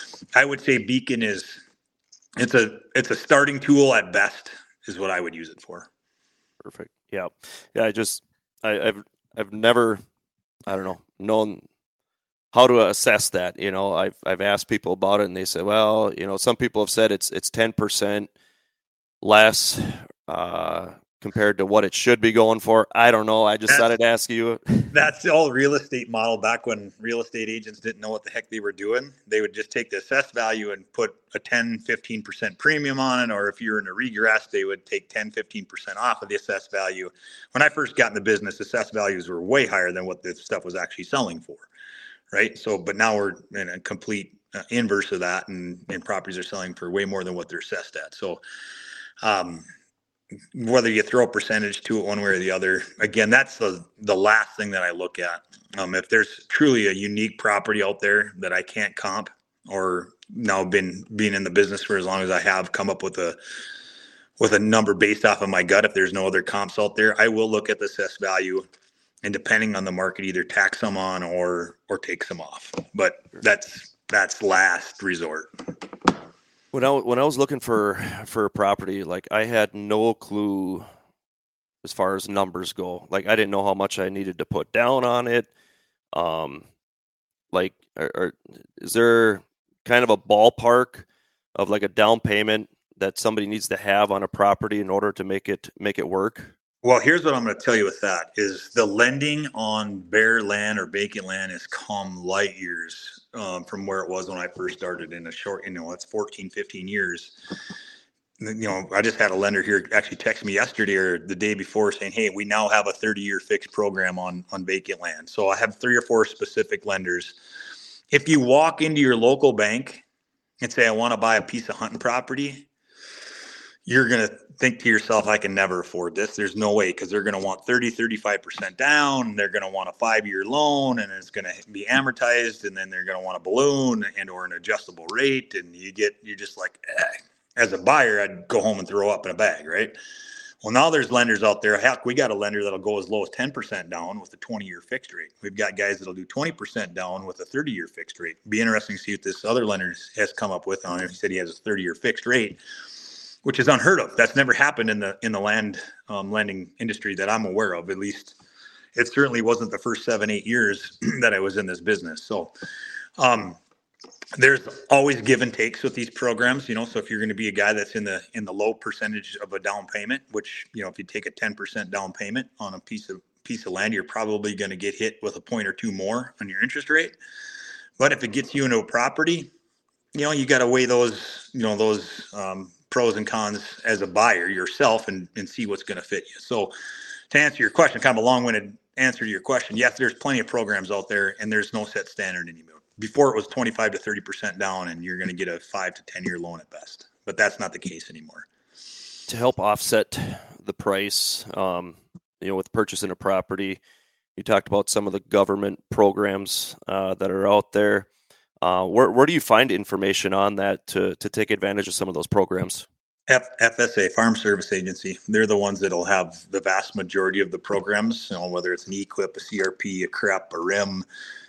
I would say Beacon is, it's a, it's a starting tool at best is what I would use it for. Perfect. Yeah. Yeah. I just, I, I've, I've never, I don't know, known how to assess that. You know, I've I've asked people about it, and they say, well, you know, some people have said it's it's ten percent less uh, compared to what it should be going for. I don't know. I just That's, thought I'd ask you. That's the old real estate model back when real estate agents didn't know what the heck they were doing. They would just take the assessed value and put a ten, fifteen percent premium on it. Or if you're in a regress, they would take ten, fifteen percent off of the assessed value. When I first got in the business, assessed values were way higher than what the stuff was actually selling for. Right. So, but now we're in a complete uh, inverse of that, and, and properties are selling for way more than what they're assessed at. So, um, whether you throw a percentage to it one way or the other, again, that's the the last thing that I look at. Um, if there's truly a unique property out there that I can't comp, or now been being in the business for as long as I have, come up with a with a number based off of my gut. If there's no other comps out there, I will look at the assessed value, and depending on the market, either tax some on or or take some off. But that's that's last resort. When I when I was looking for for a property, like I had no clue as far as numbers go. Like I didn't know how much I needed to put down on it. Um, like, are, are, is there kind of a ballpark of like a down payment that somebody needs to have on a property in order to make it make it work? Well, here's what I'm going to tell you with that is the lending on bare land or vacant land has come light years um, from where it was when I first started in a short, you know, it's fourteen, fifteen years. You know, I just had a lender here actually text me yesterday or the day before saying, hey, we now have a thirty year fixed program on, on vacant land. So I have three or four specific lenders. If you walk into your local bank and say, I want to buy a piece of hunting property, you're going to think to yourself, I can never afford this. There's no way, because they're going to want thirty, thirty-five percent down. They're going to want a five-year loan, and it's going to be amortized, and then they're going to want a balloon and or an adjustable rate. And you get, you're just like, eh. As a buyer, I'd go home and throw up in a bag, right? Well, now there's lenders out there. Heck, we got a lender that'll go as low as ten percent down with a twenty-year fixed rate. We've got guys that'll do twenty percent down with a thirty-year fixed rate. Be interesting to see what this other lender has come up with on it. He said he has a thirty-year fixed rate, which is unheard of. That's never happened in the in the land um, lending industry that I'm aware of. At least it certainly wasn't the first seven, eight years that I was in this business. So um, there's always give and takes with these programs, you know. So if you're going to be a guy that's in the in the low percentage of a down payment, which, you know, if you take a ten percent down payment on a piece of piece of land, you're probably going to get hit with a point or two more on your interest rate. But if it gets you into a property, you know, you got to weigh those, you know, those um, pros and cons as a buyer yourself and, and see what's going to fit you. So to answer your question, kind of a long-winded answer to your question, yes, there's plenty of programs out there, and there's no set standard anymore. Before it was twenty-five to thirty percent down, and you're going to get a five to ten year loan at best, but that's not the case anymore. To help offset the price, um, you know, with purchasing a property, you talked about some of the government programs uh, that are out there. Uh, where where do you find information on that to to take advantage of some of those programs? F- FSA, Farm Service Agency, they're the ones that'll have the vast majority of the programs, you know, whether it's an E Q I P, a C R P, a C R E P, a R I M,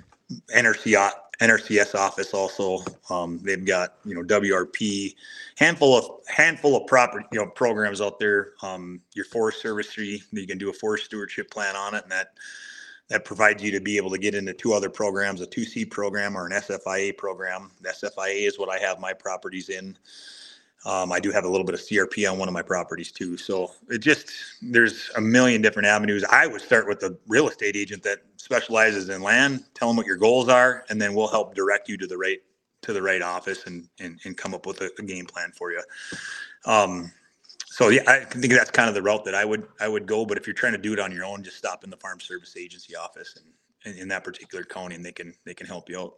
N R C I, N R C S office also. Um, they've got, you know, W R P, handful of handful of property, you know, programs out there. Um, your Forest Service, you can do a forest stewardship plan on it, and that that provides you to be able to get into two other programs, a two C program or an S F I A program. The S F I A is what I have my properties in. Um, I do have a little bit of C R P on one of my properties too. So it just, there's a million different avenues. I would start with the real estate agent that specializes in land, tell them what your goals are, and then we'll help direct you to the right, to the right office and, and, and come up with a, a game plan for you. Um, so yeah, I think that's kind of the route that I would, I would go. But if you're trying to do it on your own, just stop in the Farm Service Agency office and, and in that particular county, and they can, they can help you out.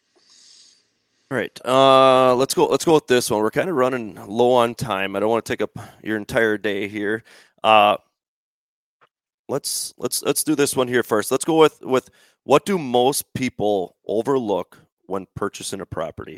All right, uh, let's go. Let's go with this one. We're kind of running low on time. I don't want to take up your entire day here. Uh, let's let's let's do this one here first. Let's go with with what do most people overlook when purchasing a property?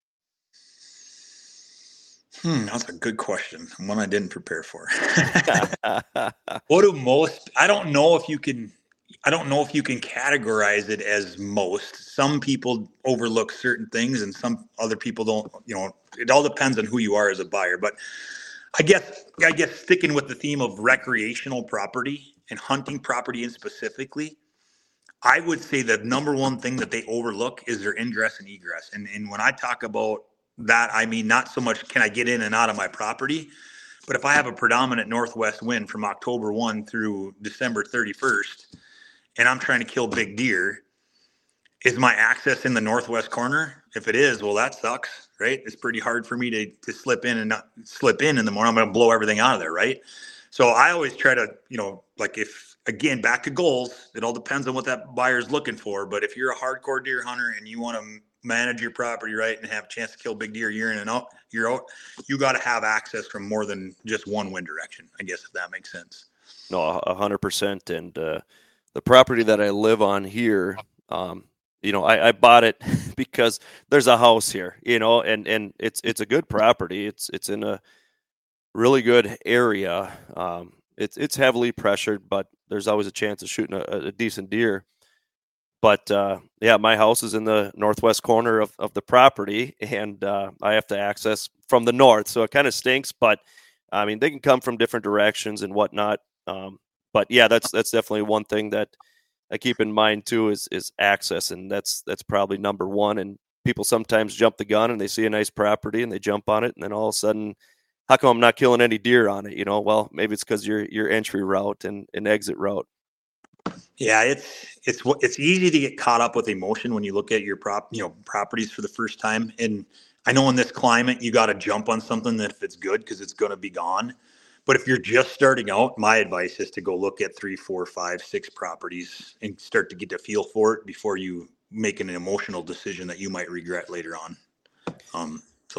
Hmm, that's a good question. One I didn't prepare for. What do most? I don't know if you can. I don't know if you can categorize it as most. Some people overlook certain things and some other people don't, you know, it all depends on who you are as a buyer. But I guess, I guess sticking with the theme of recreational property and hunting property in specifically, I would say the number one thing that they overlook is their ingress and egress. And, and when I talk about that, I mean, not so much can I get in and out of my property, but if I have a predominant northwest wind from October first through December thirty-first, and I'm trying to kill big deer, is my access in the northwest corner? If it is, well, that sucks, right? It's pretty hard for me to, to slip in and not slip in in the morning. I'm going to blow everything out of there, right? So I always try to, you know, like if, again, back to goals, it all depends on what that buyer's looking for. But if you're a hardcore deer hunter and you want to manage your property right and have a chance to kill big deer year in and out, you're out, you got to have access from more than just one wind direction, I guess, if that makes sense. No, a hundred percent. And uh, the property that I live on here, um, you know, I, I bought it because there's a house here, you know, and, and it's it's a good property. It's it's in a really good area. Um, it's it's heavily pressured, but there's always a chance of shooting a, a decent deer. But uh, yeah, my house is in the northwest corner of, of the property, and uh, I have to access from the north, so it kind of stinks. But I mean, they can come from different directions and whatnot. Um, but yeah, that's that's definitely one thing that I keep in mind too is is access, and that's that's probably number one. And people sometimes jump the gun and they see a nice property and they jump on it, and then all of a sudden, how come I'm not killing any deer on it? You know, well, maybe it's because your your entry route and, and exit route. Yeah, it's it's it's easy to get caught up with emotion when you look at your prop, you know, properties for the first time. And I know in this climate, you got to jump on something that if it's good because it's going to be gone. But if you're just starting out, my advice is to go look at three, four, five, six properties and start to get a feel for it before you make an emotional decision that you might regret later on. Um, so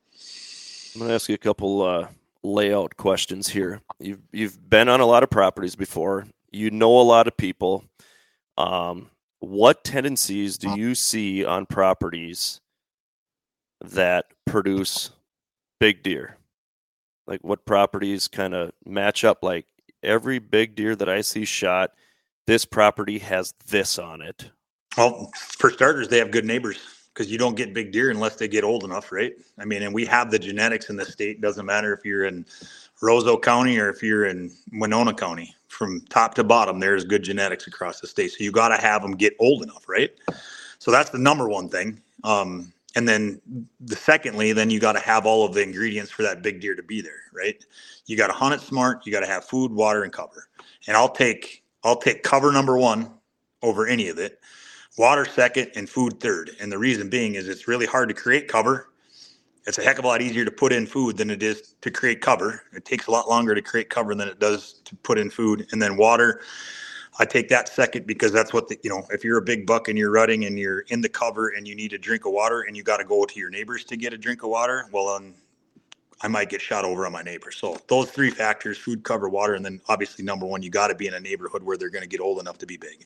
I'm going to ask you a couple uh, layout questions here. You've you've been on a lot of properties before. You know a lot of people. Um, what tendencies do you see on properties that produce big deer? Like what properties kind of match up? Like every big deer that I see shot, this property has this on it. Well, for starters, they have good neighbors because you don't get big deer unless they get old enough, right? I mean, and we have the genetics in the state. Doesn't matter if you're in Roseau County or if you're in Winona County. From top to bottom, there's good genetics across the state. So you got to have them get old enough, right? So that's the number one thing. Um, and then the secondly, then you got to have all of the ingredients for that big deer to be there, right? You got to hunt it smart. You got to have food, water, and cover. And I'll take I'll take cover number one over any of it. Water second and food third. And the reason being is it's really hard to create cover. It's a heck of a lot easier to put in food than it is to create cover. It takes a lot longer to create cover than it does to put in food. And then water, I take that second because that's what the, you know, if you're a big buck and you're rutting and you're in the cover and you need a drink of water and you got to go to your neighbors to get a drink of water, well, then I might get shot over on my neighbor. So those three factors, food, cover, water, and then obviously number one, you got to be in a neighborhood where they're going to get old enough to be big.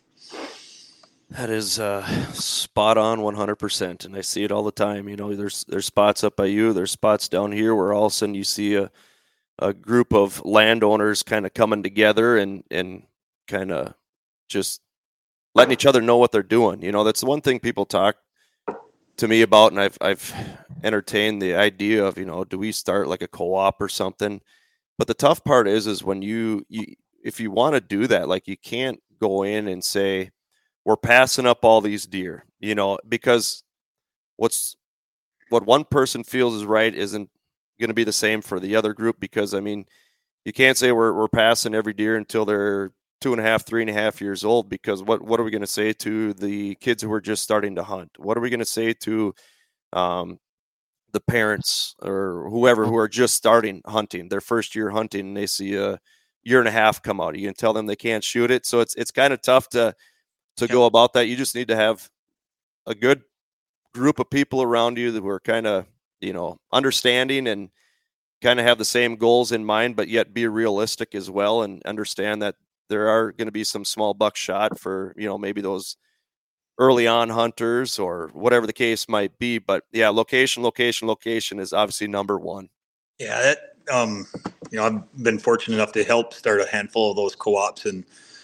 That is uh, spot on one hundred percent. And I see it all the time. You know, there's there's spots up by you, there's spots down here where all of a sudden you see a, a group of landowners kind of coming together and, and kind of just letting each other know what they're doing. You know, that's the one thing people talk to me about, and I've I've entertained the idea of, you know, do we start like a co-op or something? But the tough part is, is when you, you if you want to do that, like you can't go in and say, we're passing up all these deer, you know, because what's what one person feels is right isn't going to be the same for the other group. Because I mean, you can't say we're we're passing every deer until they're two and a half, three and a half years old. Because what what are we going to say to the kids who are just starting to hunt? What are we going to say to um, the parents or whoever who are just starting hunting, their first year hunting, and they see a year and a half come out? You can tell them they can't shoot it. So it's it's kind of tough to. to go about that. You just need to have a good group of people around you that were kind of, you know, understanding and kind of have the same goals in mind, but yet be realistic as well and understand that there are going to be some small buck shot for, you know, maybe those early on hunters or whatever the case might be. But yeah, location, location, location is obviously number one. Yeah. That, um, you know, I've been fortunate enough to help start a handful of those co-ops, and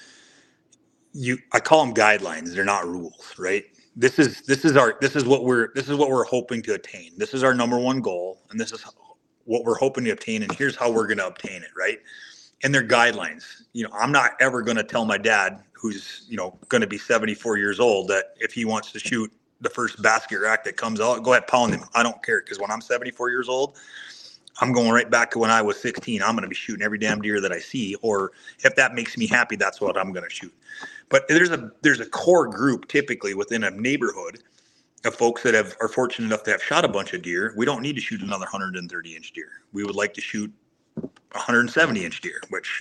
you, I call them guidelines. They're not rules, right? This is, this is our, this is what we're, this is what we're hoping to attain. This is our number one goal. And this is what we're hoping to obtain. And here's how we're going to obtain it. Right. And they're guidelines. You know, I'm not ever going to tell my dad who's, you know, going to be seventy-four years old, that if he wants to shoot the first basket rack that comes out, go ahead, pound him. I don't care. Because when I'm seventy-four years old, I'm going right back to when I was sixteen. I'm going to be shooting every damn deer that I see, or if that makes me happy, that's what I'm going to shoot. But there's a there's a core group typically within a neighborhood of folks that have are fortunate enough to have shot a bunch of deer. We don't need to shoot another one hundred thirty inch deer. We would like to shoot one hundred seventy inch deer, which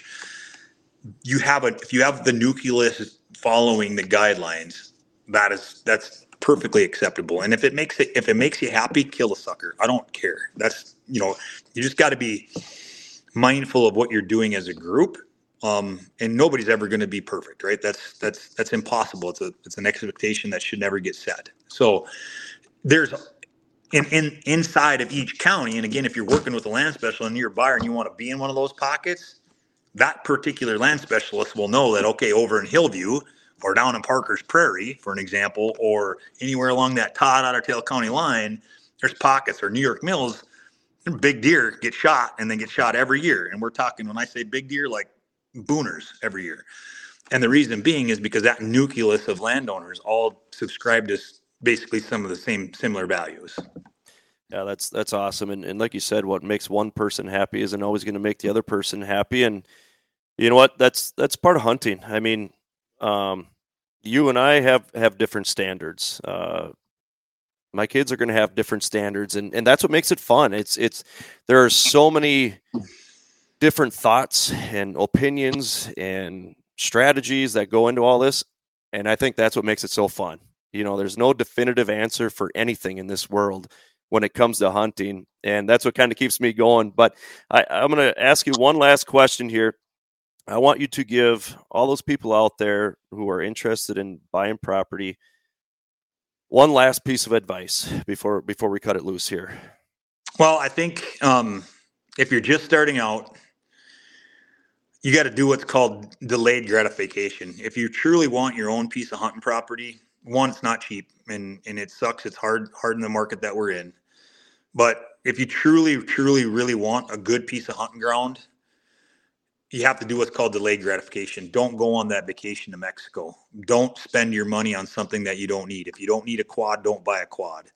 you have a if you have the nucleus following the guidelines, that is that's perfectly acceptable. And if it makes it if it makes you happy, kill a sucker. I don't care. That's, you know, you just got to be mindful of what you're doing as a group. Um, and nobody's ever going to be perfect, right? That's that's that's impossible. It's a it's an expectation that should never get set. So there's in in inside of each county, and again, if you're working with a land specialist and you're a buyer and you want to be in one of those pockets, that particular land specialist will know that, okay, over in Hillview or down in Parker's Prairie, for an example, or anywhere along that Todd Ottertail County line, there's pockets, or New York Mills, big deer get shot and they get shot every year. And we're talking, when I say big deer, like booners every year. And the reason being is because that nucleus of landowners all subscribe to basically some of the same similar values. Yeah, that's that's awesome. And and like you said, what makes one person happy isn't always going to make the other person happy. And you know what? That's that's part of hunting. I mean, um, you and I have have different standards. Uh, my kids are going to have different standards, and and that's what makes it fun. It's it's there are so many different thoughts and opinions and strategies that go into all this. And I think that's what makes it so fun. You know, there's no definitive answer for anything in this world when it comes to hunting. And that's what kind of keeps me going. But I, I'm going to ask you one last question here. I want you to give all those people out there who are interested in buying property one last piece of advice before, before we cut it loose here. Well, I think um, if you're just starting out, you got to do what's called delayed gratification. If you truly want your own piece of hunting property, one, it's not cheap, and and it sucks. It's hard, hard in the market that we're in. But if you truly, truly, really want a good piece of hunting ground, you have to do what's called delayed gratification. Don't go on that vacation to Mexico. Don't spend your money on something that you don't need. If you don't need a quad, don't buy a quad.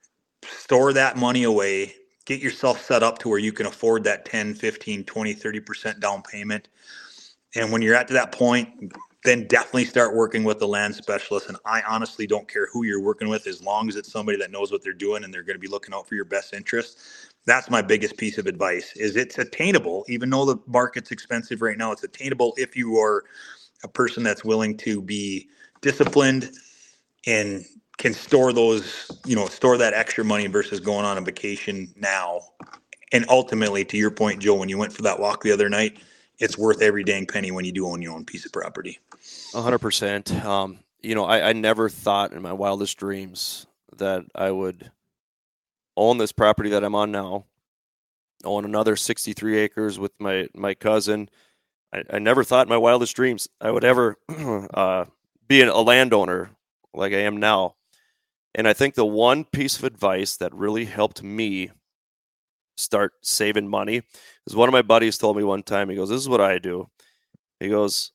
Store that money away. Get yourself set up to where you can afford that ten, fifteen, twenty, thirty percent down payment. And when you're at to that point, then definitely start working with the land specialist. And I honestly don't care who you're working with, as long as it's somebody that knows what they're doing and they're going to be looking out for your best interest. That's my biggest piece of advice, is it's attainable. Even though the market's expensive right now, it's attainable if you are a person that's willing to be disciplined and can store those, you know, store that extra money versus going on a vacation now. And ultimately, to your point, Joe, when you went for that walk the other night, it's worth every dang penny when you do own your own piece of property. A hundred percent. Um, you know, I, I never thought in my wildest dreams that I would own this property that I'm on now, own another sixty-three acres with my, my cousin. I, I never thought in my wildest dreams I would ever uh, be a landowner like I am now. And I think the one piece of advice that really helped me start saving money is one of my buddies told me one time. He goes, "This is what I do." He goes,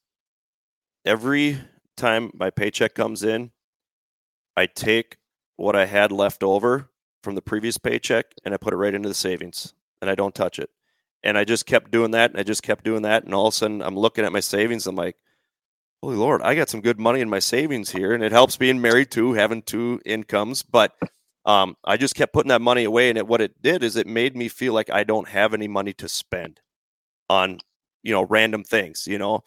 "Every time my paycheck comes in, I take what I had left over from the previous paycheck and I put it right into the savings, and I don't touch it." And I just kept doing that, and I just kept doing that. And all of a sudden I'm looking at my savings. I'm like, holy Lord, I got some good money in my savings here. And it helps being married too, having two incomes. But um, I just kept putting that money away. And it, what it did is it made me feel like I don't have any money to spend on, you know, random things, you know,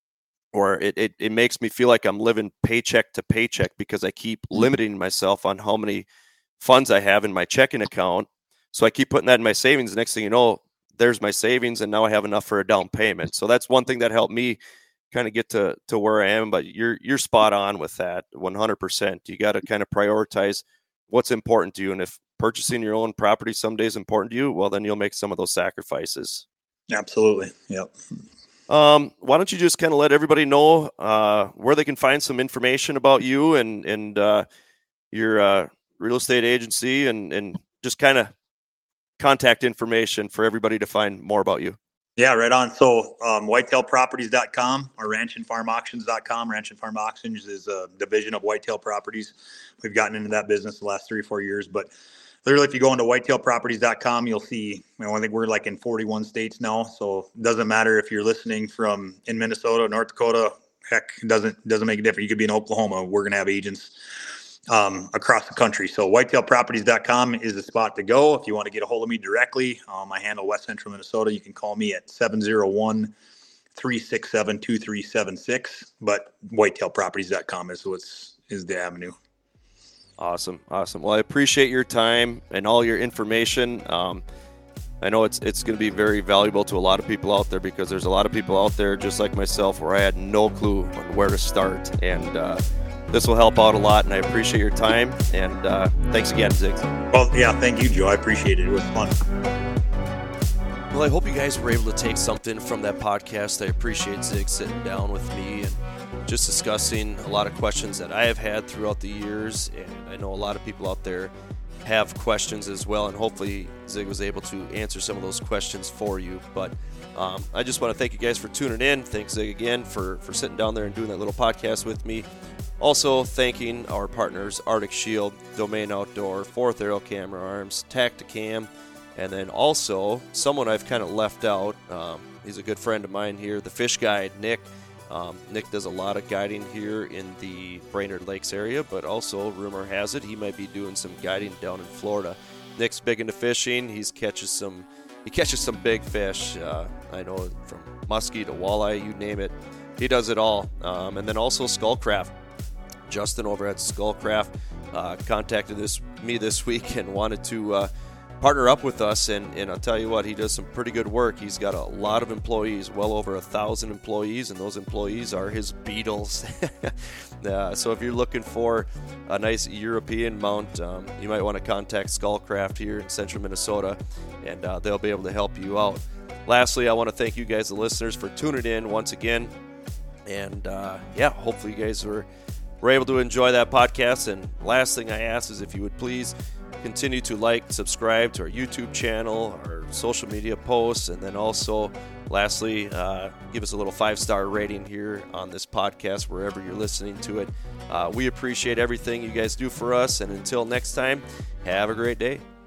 or it, it, it makes me feel like I'm living paycheck to paycheck because I keep limiting myself on how many funds I have in my checking account. So I keep putting that in my savings. The next thing you know, there's my savings, and now I have enough for a down payment. So that's one thing that helped me kind of get to, to where I am. But you're you're spot on with that, one hundred percent. You got to kind of prioritize what's important to you. And if purchasing your own property someday is important to you, well, then you'll make some of those sacrifices. Absolutely. Yep. Um, why don't you just kind of let everybody know uh, where they can find some information about you and and uh, your uh, real estate agency, and, and just kind of contact information for everybody to find more about you. Yeah, right on. So um, whitetail properties dot com or ranch and farm auctions dot com. Ranch and Farm Auctions is a division of Whitetail Properties. We've gotten into that business the last three or four years. But literally, if you go into whitetail properties dot com, you'll see, you know, I think we're like in forty-one states now. So it doesn't matter if you're listening from in Minnesota, North Dakota, heck, it doesn't, doesn't make a difference. You could be in Oklahoma. We're going to have agents um, across the country. So whitetail properties dot com is the spot to go. If you want to get a hold of me directly, um, I handle West Central Minnesota. You can call me at seven oh one, three six seven, two three seven six, but whitetail properties dot com is what's is the avenue. Awesome. Awesome. Well, I appreciate your time and all your information. Um, I know it's it's going to be very valuable to a lot of people out there, because there's a lot of people out there just like myself where I had no clue on where to start, and uh, this will help out a lot, and I appreciate your time, and uh, thanks again, Ziggs. Well, yeah, thank you, Joe. I appreciate it. It was fun. Well, I hope you guys were able to take something from that podcast. I appreciate Zig sitting down with me and just discussing a lot of questions that I have had throughout the years, and I know a lot of people out there have questions as well, and hopefully Zig was able to answer some of those questions for you. But um, I just want to thank you guys for tuning in. Thanks, Zig, again for, for sitting down there and doing that little podcast with me. Also thanking our partners, Arctic Shield, Domain Outdoor, Fourth Arrow Camera Arms, Tacticam, and then also someone I've kind of left out. Um, he's a good friend of mine here, the Fish Guide, Nick. Um, Nick does a lot of guiding here in the Brainerd Lakes area, but also, rumor has it, he might be doing some guiding down in Florida. Nick's big into fishing. He's catches some, he catches some big fish. Uh, I know from muskie to walleye, you name it. He does it all. Um, and then also Skullcraft. Justin over at Skullcraft uh, contacted this, me this week and wanted to uh, partner up with us, and, and I'll tell you what, he does some pretty good work. He's got a lot of employees, well over a thousand employees, and those employees are his beetles. uh, so if you're looking for a nice European mount, um, you might want to contact Skullcraft here in central Minnesota, and uh, they'll be able to help you out. Lastly, I want to thank you guys, the listeners, for tuning in once again, and uh, yeah, hopefully you guys were were able to enjoy that podcast. And last thing I ask is if you would please continue to like, subscribe to our YouTube channel, our social media posts, and then also lastly, uh, give us a little five-star rating here on this podcast wherever you're listening to it. Uh, we appreciate everything you guys do for us, and until next time, have a great day.